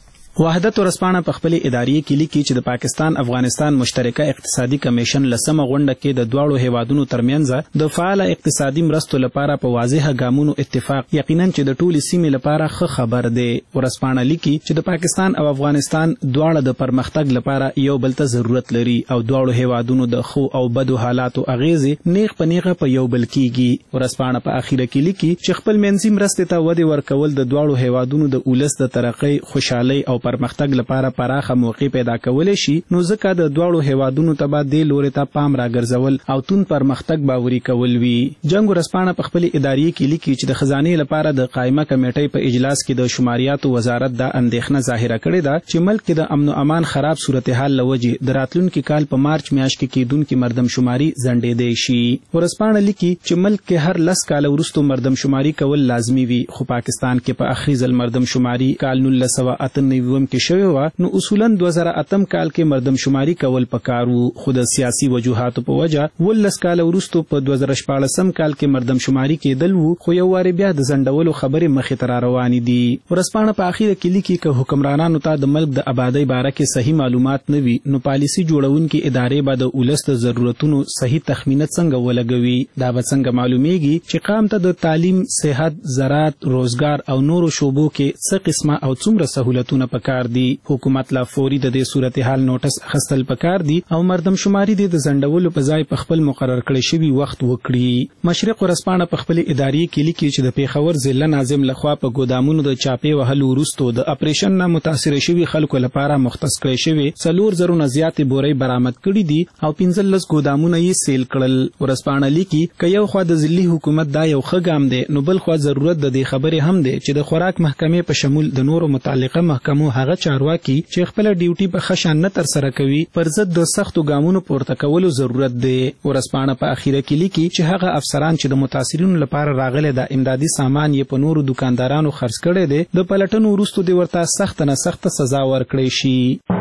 وحدت ورسپانه په خپل اداري کې لیکي چې د پاکستان افغانستان مشترکه اقتصادي کمیشن لسمه غونډه کې د دواړو هیوادونو ترمنځ د فعال اقتصادي مرستو لپاره په واضحه ګامونو اتفاق یقینا چې د ټولي سیمې لپاره ښه خبر دی. ورسپانه لیکي چې د پاکستان او افغانستان دواړه د پرمختګ لپاره یو بل ته ضرورت لري او دواړو هیوادونو د خو او بدو حالاتو اغیزې نیغ په نیغه په یو بل کېږي. ورسپانه په اخیره کې لیکي چې خپل منځي مرستې ته ودې ورکول د دواړو هیوادونو د ولس د ترقۍ، خوشحالۍ او پرمختګ لپاره پراخه موقع پیدا کولای شي، نو ځکه د دواړو هیوادونو ته به د لوري ته پام راګرځول او تون پرمختګ باوري کول وي. جنگ ورسپانه په خپل اداري کې لیکي چې د خزانه لپاره د قائمه کمیټې په اجلاس کې د شماریاتو وزارت د اندېښنه ظاهره کړې ده چې ملک کې د امن او امان خراب صورتحال لوجه د راتلونکي کال په مارچ میاشت کې کېدونکي مردم شماري ځنډېدای شي. ورسپانه لیکي چې ملک کې هر لس کال وروسته مردم شماري کول لازمي وي، خو پاکستان کې په اخري ځل مردم شماري کال نولس سوه اته نوي کې شوی و، نو اصولا دوه زره اتم کال کې مردم شماري کول پکار وو، خو د سیاسي وجوهاتو په وجه ولس کال وروسته په دوه زره شپاړسم کال کې مردم شماري کېدل وو، خو یو واری بیا د ځنډولو خبرې مخې ته را روانې دي. ورسپانه په اخیره کې لیکي چې حکمرانانو ته د ملک د آبادی باره کې صحیح معلومات نه وي، نو پالیسي جوړونکي ادارې به د ولس د ضرورتونو صحیح تخمینه څنګه ولګوي. دا به څنګه معلومیږي چې قام ته د تعلیم، صحت، زراعت، روزګار او نورو شوبو کې څه قسمه او څومره سہولتونه پکار دي. حکومت لا فوري د دې صورتحال نوټس اخیستل پکار دي او مردم شماري د ځنډولو په ځای په خپل مقرر کړی شوی وخت وکړي. مشرق ورسپانه په خپل اداري کې لیکي چې د پیښور ضلع ناظم لخوا په ګودامونو د چاپې وهلو وروسته د اپریشن نه متاثر شوي خلکو لپاره مختص کړی شوی څلور زره نه زیاتې بورۍ برآمد کړي دي او پنځلس ګودامونه یې سیل کړل. ورسپانه لیکي که یو خوا د ضلعي حکومت دا یو ښه ګام دی، نو بل خوا ضرورت د دې خبرې هم دی چې د خوراک محکمې په شمول د نورو متعلقه محکمو هغه چارواکي چې خپل ډیوټي په خشان نه تر سره کوي پر ضد د سختو ګامونو پورته کولو ضرورت دی. ورسپانه په اخیره کې لیکي چې هغه افسران چې د متاثرینو لپاره راغلي د امدادي سامان یې په نورو دکاندارانو خرڅ کړي دي، د پلټنو وروسته دی ورته سخت نه سخت سزا ورکړي شي.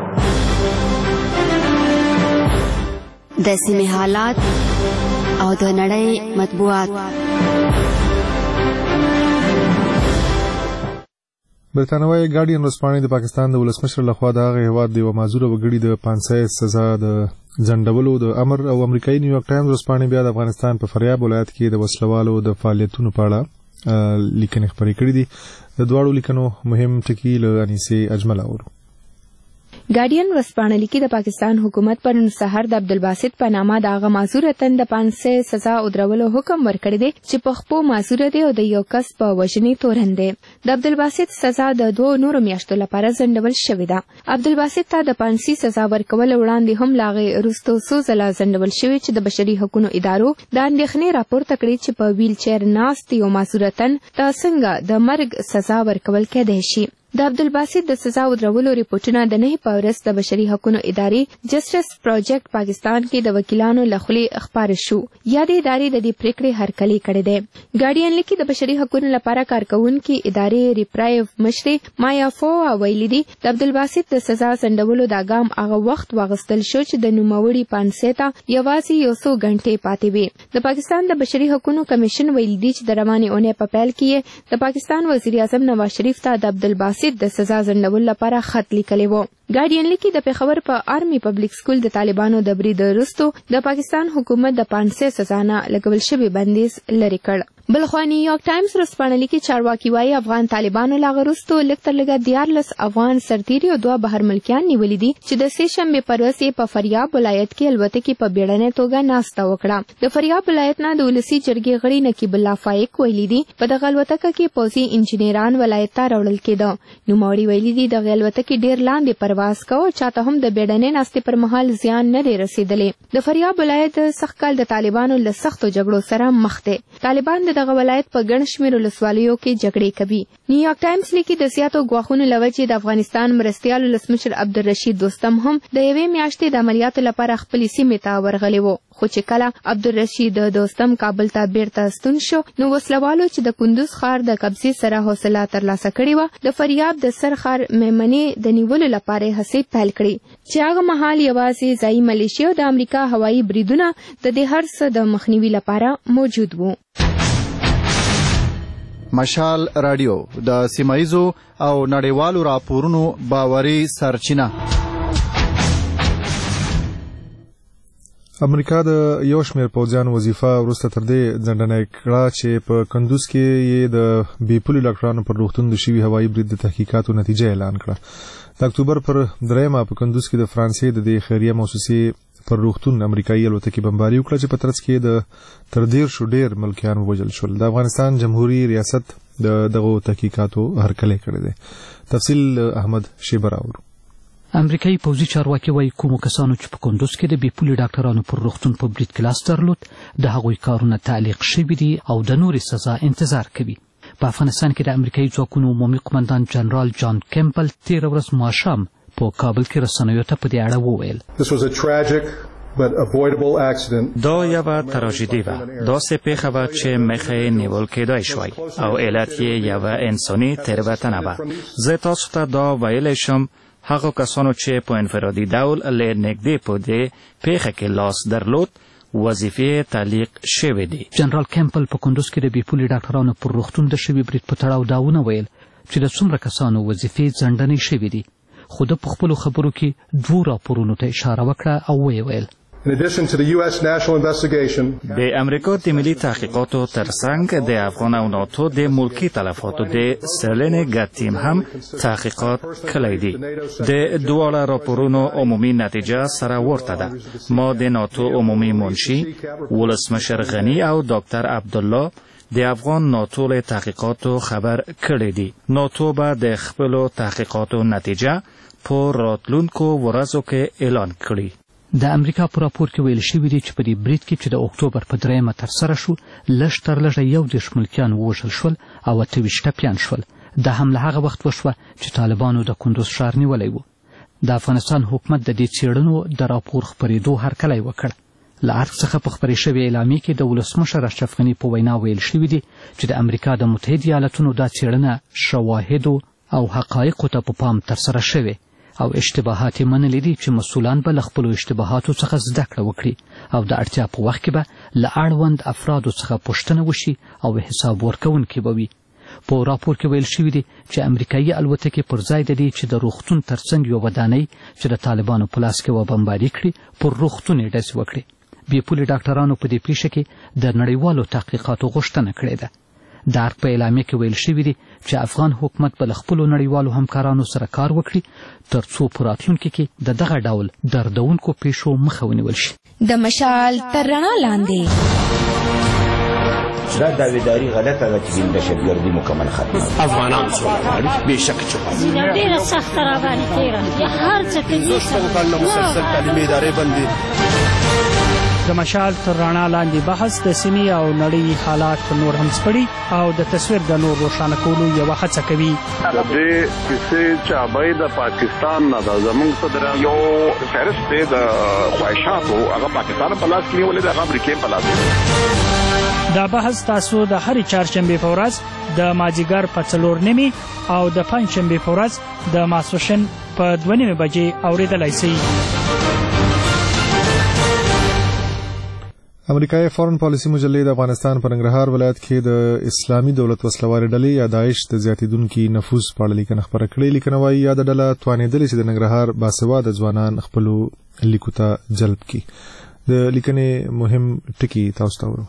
د سیمې حالات او د نړۍ مطبوعات. برتانوي ګارډین ورسپانه د پاکستان د ولسمشر لخوا د هغه هیواد د یو معذور وګړي د پانسۍ سزا د ځنډولو د امر او امریکایي نیویارک ټایمز ورسپانه بیا د افغانستان په فاریاب ولایت کې د وسلوالو د فعالیتونو په اړه لیکنې خپرې کړې دي. د دواړو لیکنو مهم ټکي له انیسې اجمل اورو. ګارډین ورځپاڼه لیکي د پاکستان حکومت پر نن سهار د عبدالباسط په نامه د هغه معذور تن د پنځه سوه سزا او درولو حکم ورکړی دی چې په خپل معذور دی او د یو کس په وژنې تورن دی. د عبدالباسط سزا د دوه نورو میاشتو لپاره ځنډول شوې ده. عبدالباسط ته د پانسي سزا ورکول وړاندې هم لاغې وروسته څو ځله ځنډول شوې چې د بشري حقوقو ادارو د اندېښنې راپورته کړې چې په ویل چیر ناست یو معذور تن ته څنګه د مرګ سزا ورکول کېدای شي. د عبدالباسط د سزا ودرولو ریپورټونه د نه په ورځ د بشري حقوقو ادارې جسټس پروجیکټ پاکستان کې د وکیلانو لخوا خبر شو. یادې ادارې د دې پریکړې هرکلی کړې ده. ګارډین لیکي د بشري حقوقو لپاره کارکونکو ادارې ریپرایو مشر مایا فو ویلي دي د عبدالباسط د سزا ځنډولو دا ګام هغه وخت واغستل شو چې د نوموړي پانسي ته یوازې یو څو غنټې پاتې وي. د پاکستان د بشري حقوقو کمیشن ویلي دي چې د روانې اونۍ په پیل کې د پاکستان وزیر اعظم نواز شریف ته د عبدالباسط د سزا ځنډولو لپاره خط لیکلی و. ګارډین لیکي د پېښور په آرمي پبلک سکول د طالبانو د برید وروسته د پاکستان حکومت د پانسي سزا نه لګول شوی بندیز لرې کړ. بلخوا نیویارک ټایمز ورځپاڼه لیکي چارواکي وایي افغان طالبانو لا وروسته لږ تر لږه دیارلس افغان سرتیري او دوه بهر ملکیان نیولي دي چې د سې شنبې پر ورځ یې په فاریاب ولایت کې الوتکې په بیړنۍ توګه ناسته وکړه. د فاریاب ولایت نه د ولسي جرګې غړي نقیب الله فایق ویلي دي په دغه الوتکه کې پوځي انجینران ولایت ته راوړل کېده. نوموړي ویلي دي دغه الوتکې ډېر لاندې پرواز کوه چاته هم د بیړنۍ ناستې پر مهال زیان نه دی رسېدلی. د فاریاب ولایت سږکال د طالبانو له سختو جګړو سره مخ دی. طالبان د دغه ولایت په ګڼ شمېر ولسوالیو کې جګړې کوي. نیویارک ټایمز لیکي د زیاتو ګواښونو له وجې د افغانستان مرستیال ولسمشر عبدالرشید دوستم هم د یوې میاشتې د عملیاتو لپاره خپلې سیمې ته ورغلی و. خو چې کله عبدالرشید دوستم کابل ته بیرته ستون شو نو وسلوالو چې د کندوز ښار د قبضې سره حوصله ترلاسه کړې وه د فاریاب د سر ښار میمنې د نیولو لپاره هڅې پیل کړې چې هغه مهال یوازې ځایي ملیشیا او د امریکا هوایي بریدونه د دې هر څه د مخنیوي لپاره موجود وو. مشال رادیو د سیمایزو او نړیوالو راپورونو باوري سرچینه. امریکا د یو شمېر پوځیانو وظیفه وروسته تر دې ځنډنۍ کړه چې په کندوز کې یې د بې پولې ډاکټرانو پر روغتون د شوي هوایي برید د تحقیقاتو نتیجه اعلان کړه. د اکتوبر پر دریمه په کندوز کې د فرانسې د دې خیریه موسسې پر روغتون امریکایي الوتکې بمباري وکړه چې په ترڅ کې د تر دېرشو ډېر ملکیان ووژل شول. د افغانستان جمهوریت ریاست د دغو تحقیقاتو هرکلی کړی دی. تفصیل احمد شیبه راوړو. امریکایي پوځي چارواکي وایي کومو کسانو چې په کندوز کې د بې پولې ډاکټرانو پر روغتون په برید کې لاس درلود د هغوی کارونه تعلیق شوي دي او د نورې سزا انتظار کوي. په افغانستان کې د امریکایي ځواکونو عمومي قمندان جنرال جان کیمپل تېره ورځ ماښام په کابل کې رسنیو ته په دې اړه وویل دا یوه تراژیدي وه. داسې پیښه وه چې مخه یې نیول کېدای شوی او علت یې یوه انساني تېروتنه وه. زه تاسو ته دا ویلی شم هغو کسانو چې په انفرادي ډول له نږدې په دې پیښه کې لاس درلود وظیفې تعلیق شوې دي. جنرال کیمپل په کندوز کې د بې پولې ډاکټرانو پر روغتون د شوي برید په تړاو دا ونه ویل چې د څومره کسانو وظیفې ځنډنۍ شوې دي، خو د په خپلو خبرو کې دوو راپورونو ته اشاره وکړه او ویې ویل د امریکا د ملي تحقیقاتو ترڅنګ د افغان او ناتو د ملکی تلفاتو د څېړنې ګډ ټیم هم تحقیقات کړی دي. د دواړه راپورونو عمومي نتیجه سره ورته ده. ما د ناتو عمومي منشي ولسمشر غني او ډاکټر عبدالله د افغان ناتو له تحقیقاتو خبر کړی دي. ناتو به د خپلو تحقیقاتو نتیجه په راتلونکو ورځو کې اعلان کړي. د امریکا په راپور کې ویل شوي دي چې په دې برید کې چې د اکتوبر په دریمه ترسره شو لږ تر لږه یو دېرش ملکیان ووژل شول او اته ویشت ټپیان شول. دا هم له هغه وخت وشوه چې طالبانو د کندوز ښار نیولی و. د افغانستان حکومت د دې څېړنو د راپور خپرېدو هرکلی وکړ. له ارګ څخه په خپرې شوې اعلامیې کې د ولسمشر اشرف غني په وینا ویل شوي دي چې د امریکا د متحد ایالتونو دا څېړنه شواهدو او حقایقو ته په پام ترسره شوې او اشتباهات یې منلي دي چې مسؤلان به له خپلو اشتباهاتو څخه زده کړه وکړي او د اړتیا په وخت کې به له اړوند افرادو څخه پوښتنه وشي او حساب ورکوونکي به وي. په راپور کې ویل شوي دي چې امریکایي الوتکې پر ځای د دې چې د روغتون ترڅنګ یوه ودانۍ چې د طالبانو په لاس کې وه بمباري کړي پر روغتون یې ډزې وکړې. بې پولې ډاکټرانو په دې پیښه کې د نړیوالو تحقیقاتو غوښتنه کړې ده. د ارګ په اعلامیه کې ویل شوي دي چې افغان حکومت به له خپلو نړیوالو همکارانو سره کار وکړي تر څو په راتلونکي کې د دغه ډول دردونکو پیښو مخه ونیول شي. د مشال تر رڼا لاندې دا داویداری غلطه ده چې د دهشتګردي مکمل ختمه افغانان څوک غواړي بېشکه چې غواړي ډېره سخته راباندې تېره د هر څه کوي څو کال نه مسلسل تعلیمي ادارې بندي. د مشال تر رڼا لاندې بحث د سیمې او نړۍ حالات نور هم سپړي او د تصویر د نور روښانه کولو یوه هڅه کوي. د دې کیسې چابۍ د پاکستان نه ده زموږ صدر یو فهرست دی د خواهشاتو هغه پاکستان په لاس کې نیولې ده هغه امریکې په لاس کې. دا بحث تاسو د هرې چهارشنبې په ورځ د مازدیګر په څلور نیمې او د پنجشنبې په ورځ د ماسپښین په دوه نیمې بجې اورېدلی شئ. امریکایي فارن پالیسي مجلې د افغانستان په ننګرهار ولایت کې د اسلامي دولت وسلوالې ډلې یا داعش د زیاتېدونکي نفوذ په اړه لیکنه خپره کړې. لیکنه وایي یاده ډله توانېدلې چې د ننګرهار باسواده ځوانان خپلو لیکو ته جلب کړي. د لیکنې مهم ټکي تاسو ته ورو.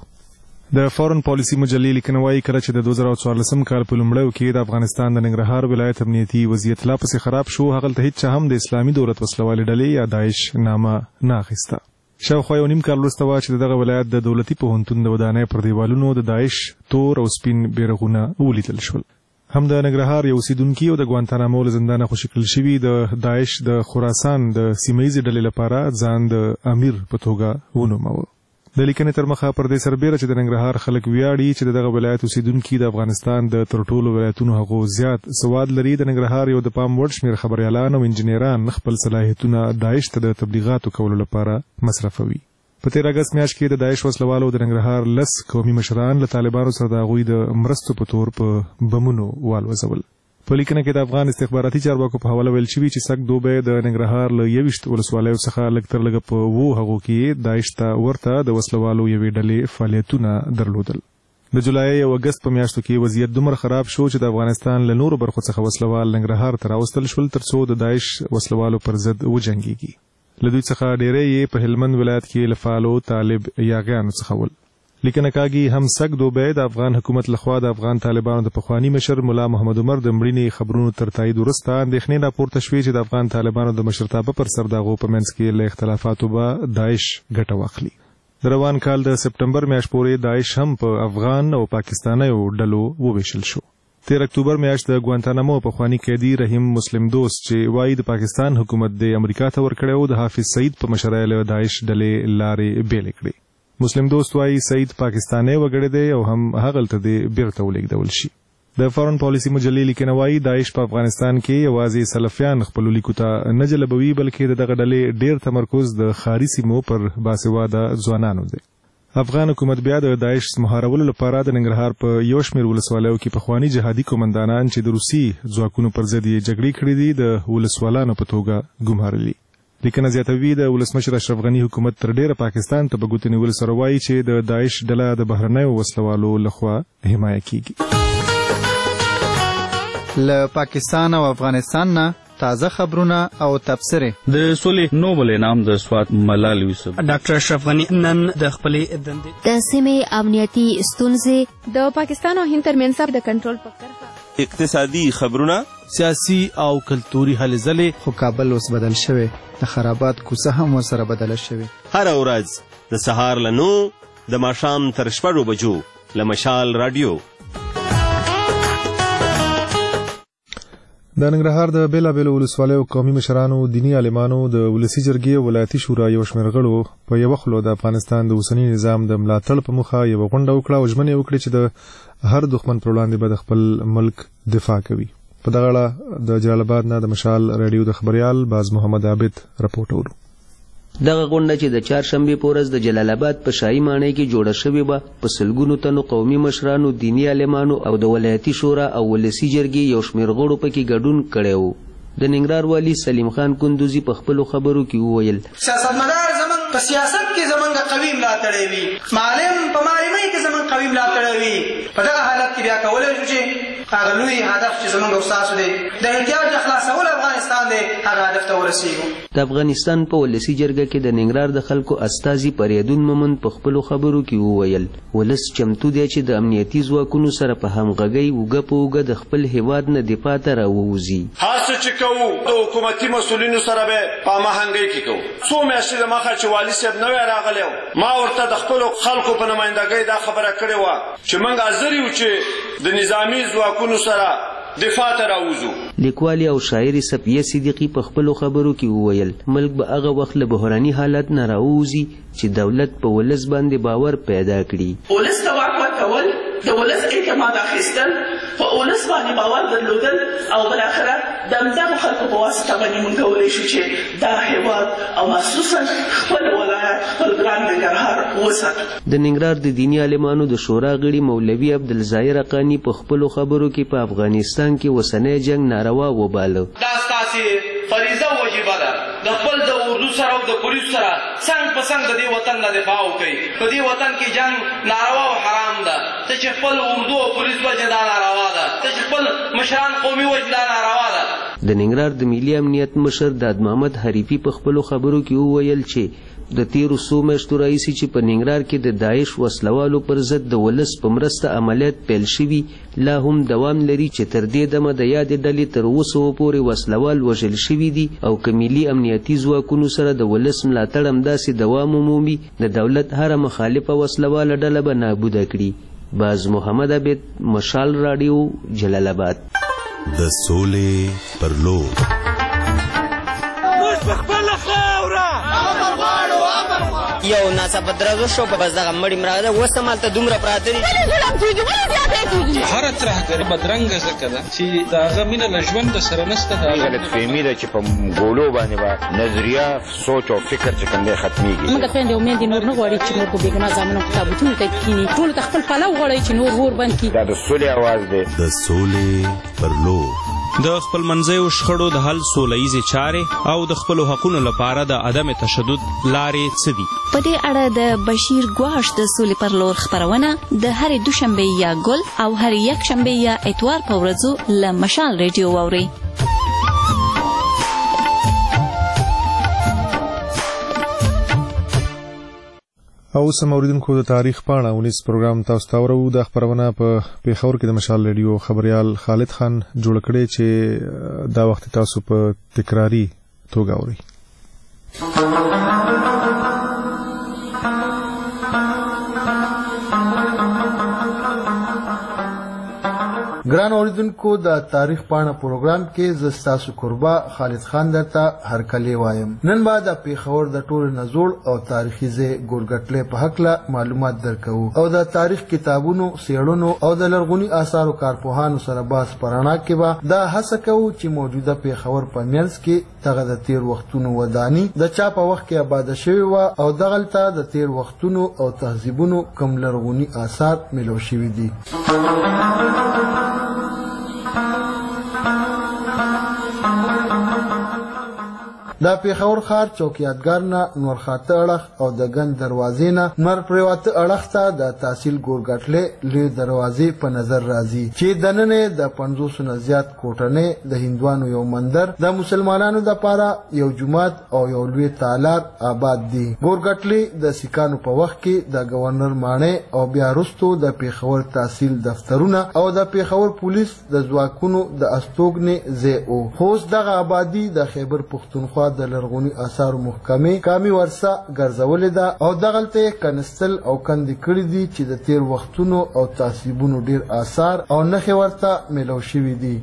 د فارن پالیسي مجلې لیکنه وایي کله چې د دوه زره څوارلسم کال په لومړیو کې د افغانستان د ننګرهار ولایت امنیتي وضعیت لا پسې خراب شو هغلته هیڅ چا هم د اسلامي دولت وسلوالې ډلې یا داعش نامه نه اخیسته. شاوخوا یو نیم کال وروسته وه چې دغه ولایت د دولتي پوهنتون د ودانۍ پر دیوالونو د داعش تور او سپین بیرغونه ولیدل شول. هم د ننګرهار یو اوسیدونکي او د ګوانتانامو له زندانه خوشي کړل شوي د داعش د خراسان د سیمهیزې ډلې لپاره ځان د امیر په توګه ونوموه. د لیکنې تر مخه پر دې سربیره چې د ننګرهار خلک ویاړي چې دغه ولایت اوسیدونکي د افغانستان د تر ټولو ولایتونو هغو زیات سواد لري. د ننګرهار یو د پام وړ شمېر خبریالان او انجینران خپل صلاحیتونه داعش ته د تبلیغاتو کولو لپاره مصرفوي. په تېر اګست میاشت کې د داعش وسلوالو د ننګرهار لس قومي مشران له طالبانو سره د هغوی د مرستو په تور په بمونو والوځول. په لیکنه کې د افغان استخباراتي چارواکو په حواله ویل شوي چې سږ دوبی د ننګرهار له یویشت ولسوالیو څخه لږ تر لږه په اوو هغو کې داعش ته ورته د وسلوالو یوې ډلې فعالیتونه درلودل. د جولای او اګست په میاشتو کې وضعیت دومره خراب شو چې د افغانستان له نورو برخو څخه وسلوال ننګرهار ته راوستل شول تر څو د داعش وسلوالو پر ضد وجنګېږي. له دوی څخه ډېری یې په هلمند ولایت کې له فعالو طالب یاغیانو څخه ول. لیکنه کاږي هم سږ دوبی د افغان حکومت لخوا د افغان طالبانو د پخواني مشر ملا محمد عمر د مړینې خبرونو تر تایید وروسته اندېښنې راپورته شوې چې د افغان طالبانو د مشرتابه پر سر د هغو په منځ کې له اختلافاتو به داعش ګټه واخلي. د روان کال د سپټمبر میاشت پورې داعش هم په افغان او پاکستانیو ډلو وویشل شو. تیر اکتوبر میاشت د ګوانتانامو پخواني قیدي رحیم مسلم دوست چې وایي د پاکستان حکومت د امریکا ته ورکړی و د حافظ سعید په مشرۍ له داعش ډلې لارې بیلې کړې. مسلم دوست وایي سعید پاکستانی وګړی دی او هم هغلته دی بیرته ولېږدول شي. د فارن پالیسي مجلې لیکنه وایي داعش په افغانستان کې یوازې سلفیان خپلو لیکو ته نه جلبوي بلکې د دغه ډلې ډېر تمرکز د ښاري سیمو پر باسواده ځوانانو دی. افغان حکومت بیا د داعش مهارولو لپاره د ننګرهار په یو شمېر ولسوالیو کې پخواني جهادي قومندانان چې د روسي ځواکونو پر ضد یې جګړې کړې دي د ولسوالانو په توګه ګمارلي. لیکنه زیاتوي د ولسمشر اشرف غني حکومت تر ډیره پاکستان ته په ګوتې نیولو سره وایي چې د داعش ډله د بهرنیو وسلوالو لخوا حمایه کیږي. له پاکستان او افغانستان نه تازه خبرونه او تبصرې. د سولې نوبل انعام د سوات ملال یوسف. ډاکټر اشرف غني نن د خپلې دندې د سیمې امنیتي ستونزې د پاکستان او هند ترمنځ د کنټرول په کرښه اقتصادي خبرونه سیاسي او کلتوري هلې ځلې. خو کابل اوس بدل شوی د خرابات کوڅه هم ورسره بدله شوې. هره ورځ د سهار له نو د ماښام تر شپږو بجو له مشال راډیو. د ننګرهار د بیلابیلو ولسوالیو قومي مشرانو دیني عالمانو د ولسي جرګې او ولایتي شورا یو شمېر غړو په یوه خوله د افغانستان د اوسني نظام د ملاتړ په موخه یوه غونډه وکړه او ژمنې وکړې چې د هر دښمن پر وړاندې به د خپل ملک دفاع کوي. په دغه اړه د جلال آباد نه د مشال راډیو د خبریال باز محمد عابد راپورټ ورو. دغه غونډه چې د چهارشنبې په ورځ د جلال آباد په شاهي ماڼۍ کې جوړه شوې وه په سلګونو تنو قومي مشرانو دیني عالمانو او د ولایتي شورا او ولسي جرګې یو شمېر غړو پکې ګډون کړی و. د ننګرهار والي سلیم خان کندوزي په خپلو خبرو کې وویل سیاستمدار زموږ په سیاست کې زمونږ قوي ملاتړی وي، معلم په معلمۍ کې زمونږ قوي ملاتړی وي، په دغه حالت کې بیا کولی شو چې هغه لوی هدف چې زمونږ او ستاسو دی د احتیاج د خلاصول افغانستان دی هغه هدف ته ورسېږو. د افغانستان په ولسي جرګه کې د ننګرهار د خلکو استازي فریدون مومند په خپلو خبرو کې وویل ولس چمتو دی چې د امنیتي ځواکونو سره په همغږۍ اوږه په اوږه د خپل هیواد نه دفاع ته راووځي. هر څه چې کوو د حکومتي مسؤلینو سره به په هماهنګۍ کې کوو. څو میاشتې دمخه چې والي صاحب نوی راغلی و ما ورته د خپلو خلکو په نمایندګۍ دا خبره کړې وه چې موږ حاضر یو چې د نظامي ځواکونو سره دفاع ته راوځو. لیکوالې او شاعرې صفیه صدیقي په خپلو خبرو کې وویل ملک به هغه وخت له بحراني حالت نه راووځي چې دولت په ولس باندې باور پیدا کړي. ولس ته واک ورکول، د ولس اعتماد اخیستل، په ولس باندې باور درلودل او بالاخره د همدغو خلکو په واسطه باندې موږ کولی شو چې دا هېواد او مخصوصا خپل ولایت خپل ګران ننګرهار وساتو. د ننګرهار د دیني عالمانو د شورا غړي مولوي عبدالظاهر حقاني په خپلو خبرو کې په افغانستان کې اوسنی جنګ ناروا وباله. دا ستاسې فریضه وجیبه ده د خپل د اردو سره او د پولیس سره څنګ په څنګ د دې وطن نه دفاع وکړئ. په دې وطن کې جنګ ناروا او حرام ده. ته چې خپل اردو او پولیس وجه دا ناروا ده، ته چې خپل مشران قومي وجه دا ناروا ده. د ننګرهار د ملي امنیت مشر داد محمد حریفي په خپلو خبرو کې وویل چې د تیرو څو میاشتو راهیسې چې په ننګرهار کې د داعش وسلوالو پر ضد د ولس په مرسته عملیات پیل شوي لا هم دوام لري چې تر دې دمه د یادې ډلې تر اوسه پورې وسلوال وژل شوي دي او که ملي امنیتي ځواکونو سره د ولس ملاتړ همداسې دوام ومومي د دولت هره مخالفه وسلواله ډله به نابوده کړي. باز محمد عبید، مشال راډیو، جلال آباد. د سولې پر لور یو ناڅاپه درزو شو په بس دغه مړی مراغله اوس هم هلته دومره پراته دي هره ترهګري بدرنګه ځکه ده چې د هغه مینه له ژونده سره نشته. دا غلطفهمي ده چې په ګولو باندې به نظریه سوچ او فکر چې کوم دی ختمیږي. موږ خویندې او میندې نور نه غواړي چې نور په بېګناه زامنو په تابوتونو ته کښېني. ټولو ته خپل پلو غواړئ چې نور اور بند کړي. دا د سولې اواز دی. د سولې پر لور د خپلمنځیو شخړو د حل سوله ییزې چارې او د خپلو حقونو لپاره د عدم تشدد لارې څه دي؟ په دې اړه د بشیر ګواش د سولې پر لور خپرونه د هرې دوشنبې یا ګل او هرې یکشنبې یا اتوار په ورځو له مشال ریډیو واورئ. او سم اوریدونکو د تاریخ پاڼه اونیس پروګرام تاسو ته ورو د خبرونه په پیښور کې د مشال ریډیو خبريال خالد خان جوړ کړي چې دا وخت تاسو په تکراری توګه اوري. ګران اوریدونکو د تاریخ پاڼه پروګرام کې زستاسو قربا خالد خان درته هرکلی وایم. نن بعد د پیښور د ټولو نزول او تاریخي ځای ګورګټلې په حقله معلومات درکو او د تاریخ کتابونو، سیړونو او د لرغونی آثارو کارپوهانو سره باس پرانا کې به دا هڅه کوو چې موجوده پیښور په منځ کې دغه د تیر وختونو ودانی د چا په وخت کې آباد شوی و او دغلته د تیر وختونو او تهذیبونو کم لرغونی آثار ملو شوی دي. دا پیښور ښار چوکیادګر نه نورخاته اړخ او د ګند دروازې نه نور پریواته اړخ ته د تحصیل ګورګټلې لوی دروازې په نظر راځي چې دننه د پنځوس نه زیات کوټنې د هندوانو یو مندر د مسلمانانو د پاره یو جماعت او یو لوی تالار آباد دي. ګورګټلې د سیکانو په وخت کې د گورنر ماڼۍ او بیا وروسته د پیښور تحصیل دفترونه او د پیښور پولیس د ځواکونو د استوګنې ځای او خوست دغه آبادی د خیبر پښتونخوا د لرغونی آثار محکمه کامي ورثه ګرځولې ده او دغلته کنستل او کندې کړې دي چې د تیر وختونو او تاسیبونو ډیر آثار او نخې ورته ملو شوي دي.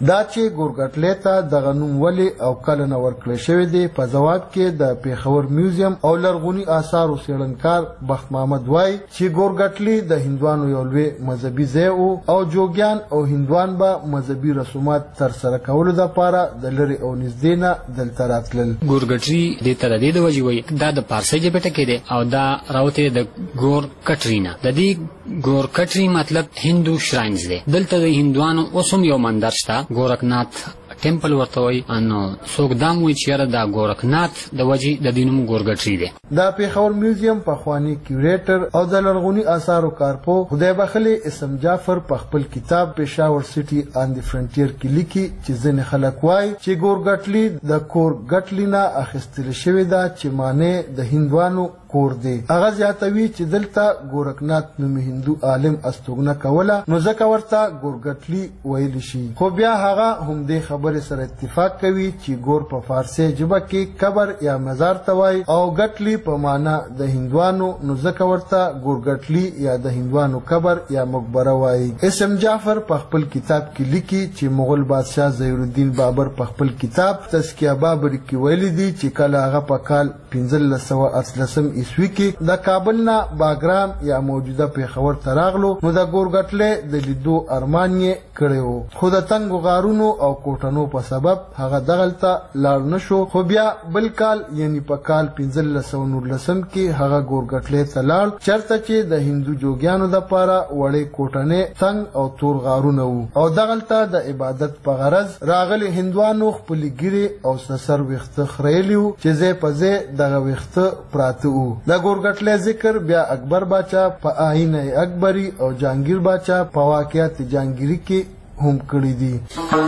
دا چې ګورګټلې ته دغه نوم ولې او کله نه ورکړل شوی دی په جواب کې د پیښور میوزیم او لرغوني آثارو څېړنکار بخت محمد وایي چې ګورګټلې د هندوانو یو لوی مذهبي ځای و او جوګیان او هندوان به مذهبي رسومات ترسره کولو دپاره د لرې او نږدې نه دلته راتلل. ګورګټري دې ته د دې د وجې وایي دا د پارسۍ ژبې ټکی دی او دا راوتی د ګور کټري نه. د دې ګور کټري مطلب هندو شراینز دی. دلته د هندوانو اوس هم یو مندر شته ګورکنات ټیمپل ورته وایي. نو څوک دا هم وایي چې یاره دا ګورکنات د وجې د دې نوم ګورګټري دی. دا پیښور میوزیم پخوانی کیوریټر او د لرغوني آثارو کارپو خدای بخلي اسم جعفر په خپل کتاب پېښور سټي آن دی فرنټیر کې لیکي چې ځینې خلک وایي چې ګورګټلي د کور ګټلي نه اخیستل شوې ده چې معنی د هندوانو کور دی. هغه زیاتوي چې دلته ګورکنات نومي هندو عالم استوګنه کوله نو ځکه ورته ګورګټلي ویل شي. خو بیا هغه همدې خبرې سره اتفاق کوي چې ګور په فارسي ژبه کې قبر یا مزار ته وایي او ګټلي په معنا د هندوانو نو ځکه ورته ګورګټلي یا د هندوانو قبر یا مقبره وایي. اسم جعفر په خپل کتاب کې لیکي چې مغول بادشاه ظهیر الدین بابر په خپل کتاب تزکیه بابر کې ویلي دي چې کله هغه په کال پنځلس سوه اتلسم عیسوي کې د کابل نه باګرام یا موجوده پیښور ته راغلو نو د ګورګټلې د لیدو ارمان یې کړی و. خو د تنګو غارونو او کوټنو په سبب هغه دغلته لاړ نه شو. خو بیا بل کال یعنی په کال پنځلس سوه نولسم کې هغه ګورګټلې ته لاړ چېرته چې د هندو جوګیانو دپاره وړې کوټنې تنګ او تور غارونه وو او دغلته د عبادت په غرض راغلي هندوانو خپلې ږیرې او سسر ویښته خریلي وو چې ځای په ځای دغه ویښته پراته وو. د ګورګټلې ذکر بیا اکبر باچا په آیین اکبری او جهانگیر باچا په واقعات جهانگیری کې هم کړی دي.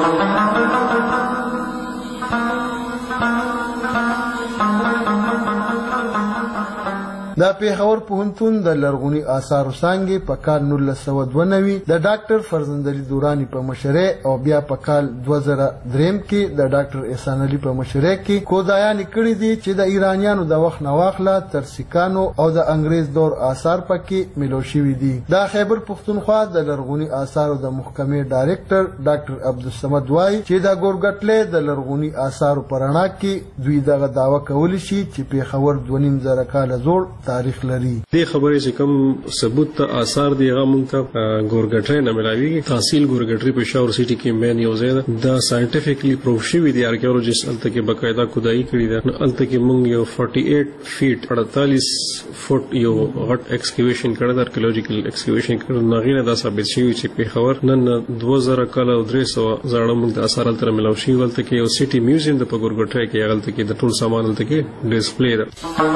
دا پیښور پوهنتون د لرغوني آثارو څانګې په کال نولس سوه دوه نوي د ډاکټر فرزند علي دوراني په مشرۍ او بیا په کال دوه زره درېیم کې د ډاکټر احسان علي په مشرۍ کې کودایانې کړي دي چې د ایرانیانو د وخت نه واخله تر سیکانو او د انګریز دور آثار پکې ملو شوي دي. دا خیبر پښتونخوا د لرغوني آثارو د محکمې ډایرکټر ډاکټر عبدالصمد وایي چې د ګورګټلې د لرغوني آثارو په رڼا کې دوی دغه دعوه کولی شي چې پیښور دوه نیم زره کاله زوړ تاریخ لري. دې خبرې چې کوم ثبوت ته آثار دی هغه مونږ ته ګورګټلې نه ملاويږي. تحصیل ګورګټلې پېښور سټي کې مین یو ځای ده. دا ساينټیفیکلی پروف شوی دی. آرکیولوژیست هلته کې باقاعده کودایي کړې ده. هلته کې مونږ یو اړتالیس فیټ اړتالیس فوټ یو غټ ایکسکیویشن کړی ده. آرکیولوژیکل ایکسکیویشن کړی نه غینه دا ثابت شوی چې پیښور نن دوه زره کاله او درې سوه زاړه مونږ ته آثار هلته ملاو شوي. هلته کې یو سټي میوزیم د په ګورګټلې کې هلته کې د ټول سامان هلته کې ډسپلی ده.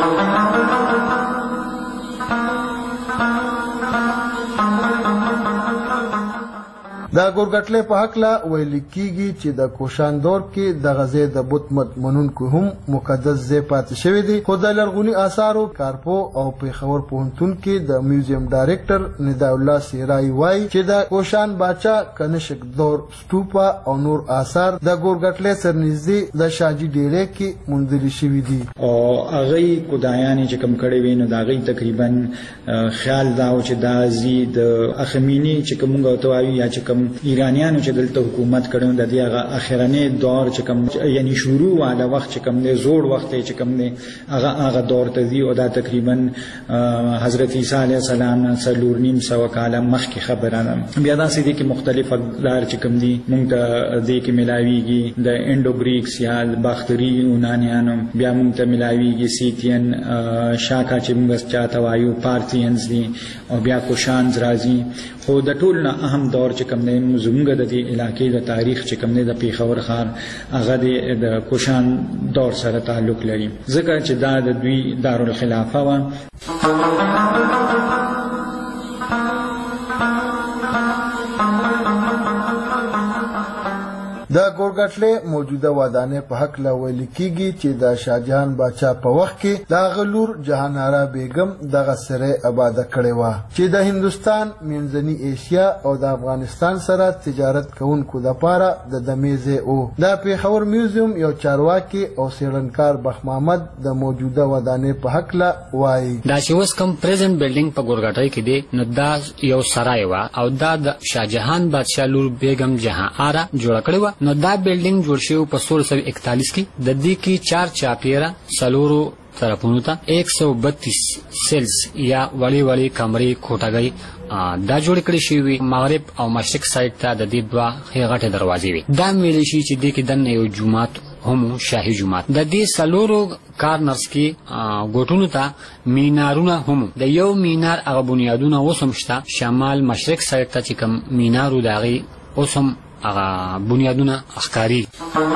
دا ګورګټلې په حقله ویل کېږي چې د کوشان دور کې د غزې د بت منونکو هم مقدس ځای پاتې شوی دی. خو د لرغوني آثارو کارپو او پیښور پوهنتون کې د میوزیم ډایرکټر ندا الله سیرای وایي چې د کوشان باچا کنشک دور سټوپا او نور آثار د ګورګټلې سره نږدې د شاجي ډیرې کې موندل شوي دي او هغه کودایان چې کم کړي وي نو دا غي تقریبا خیال دا او چې دا زی د اخمینی چې کوم غوتوي یا چې کوم ایرانیانو چې دلته حکومت کړو د دې هغه اخرنی دور چې کوم یعنی شروع والا وخت چې کوم نه زوړ وخت چې کوم نه هغه هغه دور ته دی او دا تقریبا حضرت عیسی علیه السلام څلور نیم سو کاله مخکې خبره ده. بیا دا سې دي کې مختلف لار چې کوم دي مونږ ته دې کې ملاويږي د انډو گریکس یا باختری یونانیانو بیا مونږ ته ملاويږي سیتین شاکا چې موږ چاته وایو پارتینز دي او بیا کوشانز راځي. خو د ټول نه اهم دور چې کوم نه زموږ د دې علاقې د تاریخ چې کوم نه د پیښور ښار هغه د کوشان دور سره تعلق لري ځکه چې دا د دوی دارالخلافه و. د ګورګټلې موجوده ودانۍ په حق لا ویل کیږي چې د شاهجهان باچا په وخت کې د غلور جهانارا بیگم دغه سره آباد کړې و چې د هندستان منځنی ایشیا او د افغانستان سره تجارت کوونکو لپاره د دمیزه او د پیښور میوزیم یو چارواکي او سیړنکار بخ محمد د موجوده ودانۍ په حق لا وایي دا چې اوس کوم پریزنت بلډینګ په ګورګټۍ کې دی نو دا یو سرای و او دا د شاهجهان بادشاه لور بیگم جهان آرا جوړ کړی و نو دا بلډینګ جوړ شوی په سولہ سو اکتالیس کې د دې کې چار چاپیره سلورو طرفونو ته ایک سو بتیس سیلز یا وړي وړي کمرې کوټګۍ دا جوړ کړی شوی مغرب او مشرق سایډ ته د دې دوه غټه دروازې وي دا ویل شي چې د کې دنه یو جمعات هم شاهي جمعات د دې سلورو کارنرز کې ګوټونو ته مینارونه هم د یو مینار هغه بنیادونه اوسم شته شمال مشرق سایډ ته چې کوم مینارو داغي اوسم هغه بنیادونه ښکاری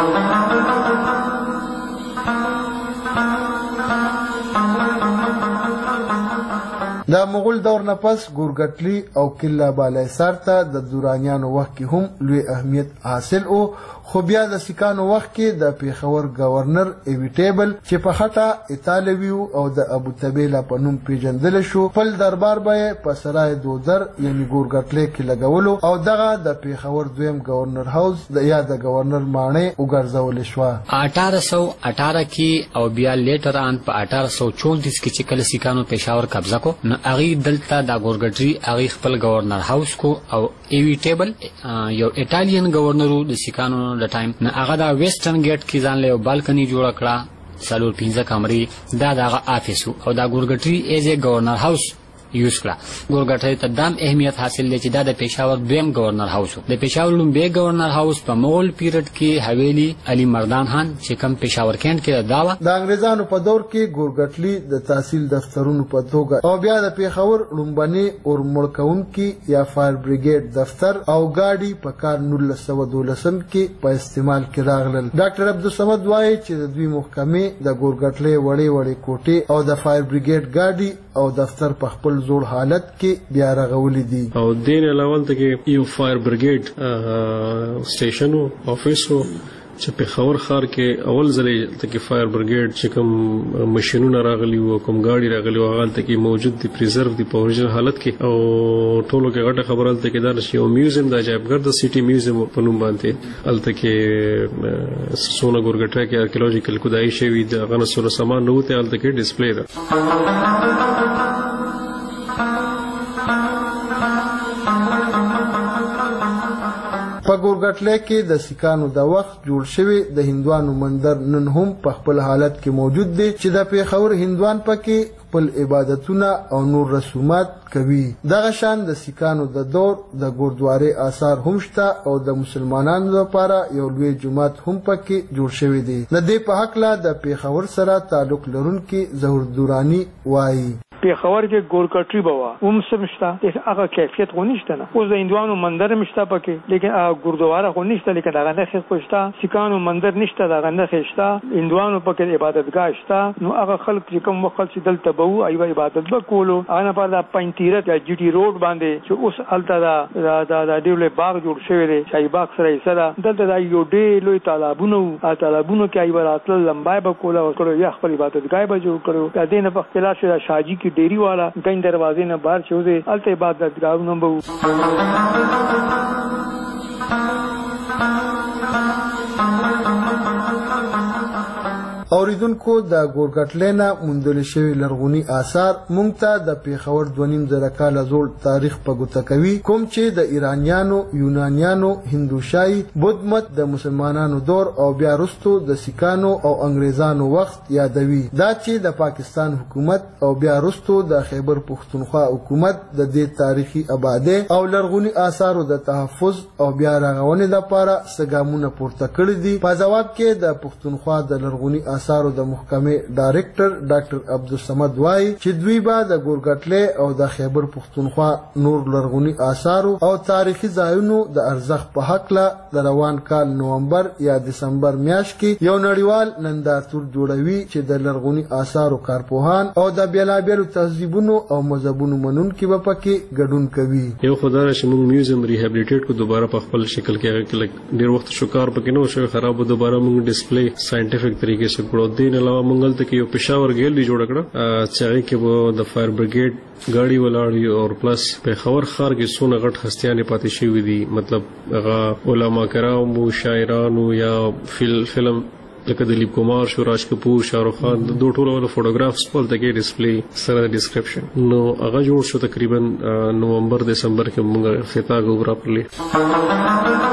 د مغول دور نه پس ګورګټلي او کله بالایسار ته د دورانیانو وخت کې هم لوی اهمیت حاصل او خو بیا د سیکانو وخت کې د پیښور گورنر ایویټیبل چې په خټه ایتالوي او د ابو تبیلا په نوم پیژندل شو خپل دربار به په سرای دودر یعنی ګورګټلي کې لګولو او دغه د پیښور دویم گورنر هاوس د یا د گورنر ماڼۍ وګرځول شو اٹھارہ سو اٹھارہ کې او بیا لیټر آن په اٹھارہ سو چونتیس کې چې کله سیکانو پیښور قبضه کو نو اغي دلته د ګورګټري اغي خپل گورنر هاوس کو او ایویټیبل یو ایټالین گورنرو د سیکانو د ټایم نه هغه د ویسټرن گیټ کې ځان له بالکني جوړ کړه سالور پنځه کمرې دا دغه افیس او دا ګورګټري ایز ا گورنر هاوس یوز کړه ګورګټري ته دام اهمیت حاصل دی چې دا د پیښور دویم گورنر هاوس د پیښور لومبي گورنر هاوس په مغول پیریډ کې حویلی علي مردان خان چې کم پیښور کېند کې داوا د انګريزانو په دور کې ګورګټلي د تحصیل دفترونو په توګه او بیا د پیښور لومبني اور مړکون کې یا فایر بریګیډ دفتر او گاډي په کار نولس سو دولسم کې په استعمال کې راغلل ډاکټر عبدالصمد وایي چې د دوی محکمې د ګورګټلي وړې وړې کوټې او د فایر بریګیډ گاډي او دفتر په خپل زوړ حالت کې بیا رغولې دي او دین علاوه ته کې یو فایر بریګیډ سټیشن او افیس او چې په خور خار کې اول ځلې ته کې فایر بریګیډ چې کوم ماشينونه راغلي او کوم گاډي راغلي او هغه ته کې موجود دي پریزرو دي په اوریجنل حالت کې او ټولو کې غټه خبره ته کې دا شی او میوزیم د عجایبګر د سټي میوزیم په نوم باندې الته کې سونه ګورګټه کې آرکیولوژیکل کودای شوی د غنه سره سامان نو ته الته کې ډیسپلی ده په ګورګټلي کې د سیکانو د وخت جوړ شوی د هندوانو مندر نن هم په خپل حالت کې موجود دی چې د پیښور هندوان پکې خپل عبادتونه او نور رسومات کوي دغه شان د سیکانو د دور د ګوردواري آثار هم شته او د مسلمانانو لپاره یو لوی جومات هم پکې جوړ شوی دی د دې په حق لا د پیښور سره تعلق لرونکي ظهور دورانی وایي پیښور کې ګورګټري بوا هم سمشتا هغه کیفیت غو نشته نه اوس د هندوانو مندر مشته پکې لیکن ګوردواره خو نشته لیکن دغه نه خوښتا سیکانو مندر نشته دغه نه خوښتا هندوانو پکې عبادتګاه شته نو هغه خلک چې کوم وخت چې دلته بو ایو عبادت وکولو هغه په د پاینتیرت یا جی ټي روډ باندې چې اوس الته دا دا د ډیولې باغ جوړ شوی دی شای باغ سره یې سره دلته دا یو ډېر لوی تالابونه او تالابونو کې ایو راتل لمبای به کوله ورکړو یا خپل عبادتګاه به جوړ کړو د دې نه په اختلاف شوی شاجی کې ډیری والا کین دروازې نه بهر شوزه الته عبادتګاهونه به اوریدونکو د ګورګټلي نه موندل شوی لرغونی آثار مونږ ته د پیښور دوه زره کاله زوړ تاریخ په ګوته کوي کوم چې د ایرانیانو یونانیانو هندوشای بودمت د مسلمانانو دور او بیا وروسته د سیکانو او انګریزانو وخت یادوي دا چې د پاکستان حکومت او بیا وروسته د خیبر پښتونخوا حکومت د دې تاریخي آباده او لرغونی آثارو د تحفظ او بیا رغونې لپاره سګامونه پورته کړی دي په جواب کې د پښتونخوا د لرغونی آثارو د محکمې ډایرکټر ډاکټر عبدالصمد وایي چې دوی به د ګورګټلې او د خیبر پښتونخوا نور لرغوني آثارو او تاریخي ځایونو د ارزښت په هکله د روان کال نومبر یا دسمبر میاشت کې یو نړیوال نندارتون جوړوي چې د لرغوني آثارو کارپوهان او د بیلابیلو تهذیبونو او مذهبونو منونکي به پکې ګډون کوي. یو خدای چې موږ میوزیم ریهابلیټیټ کو دوباره په خپل شکل کې هغه ډیر وخت شو کار پکې نو شو خراب دوباره موږ ډسپلی ساينټیفیک طریقې سره کړو. دین علاوه موږ ته یو پېښور ګیلری جوړ کړو چې هغه کې وو د فایر بریګیډ गाड़ी ولاړ او پلس په خبر خار کې سونه غټ هستیانه پاتې شوې دي. مطلب هغه علما کرام او شاعرانو یا فلم لکه دلیپ کمار شو، راج کپور، شاهرخ خان د دوه ټولو فوټوګرافز په لته ډسپلی سره ډیسکرپشن نو هغه جوړ شو تقریبا نومبر دسمبر کې موږ افتتاح وکړو پرلی.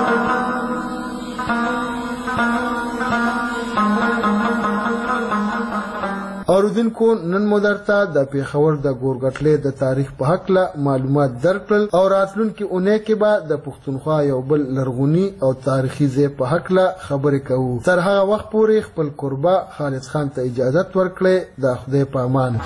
اوریدونکو نن مو درته د پیښور د ګورګټلې د تاریخ په هکله معلومات درکړل او راتلونکي اونۍ کې به د پښتونخوا یو بل لرغوني او تاریخي ځای په هکله خبرې کوو. تر هغه وخت پورې خپل قربا خالد خان ته اجازت ورکړئ. د خدای په امان.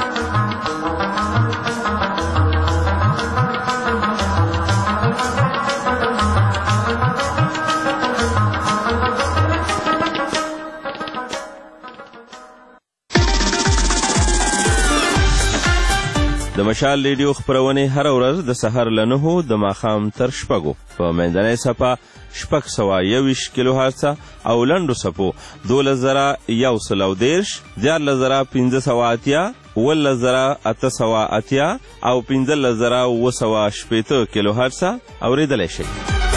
د مشال ریډیو خبرونه هر ورځ د سحر له نهو د ماښام تر شپږو په منځنۍ صفه شپږ سوه یوویشت کیلو هرڅه او لنډو څپو دولس زره یو سل او دېرش، دیارلس زره پنځه سوه اتیا، اوولس زره اته سوه اتیا او پنځلس زره اوه سوه شپېته کیلو هرڅه اورېدلی شئ.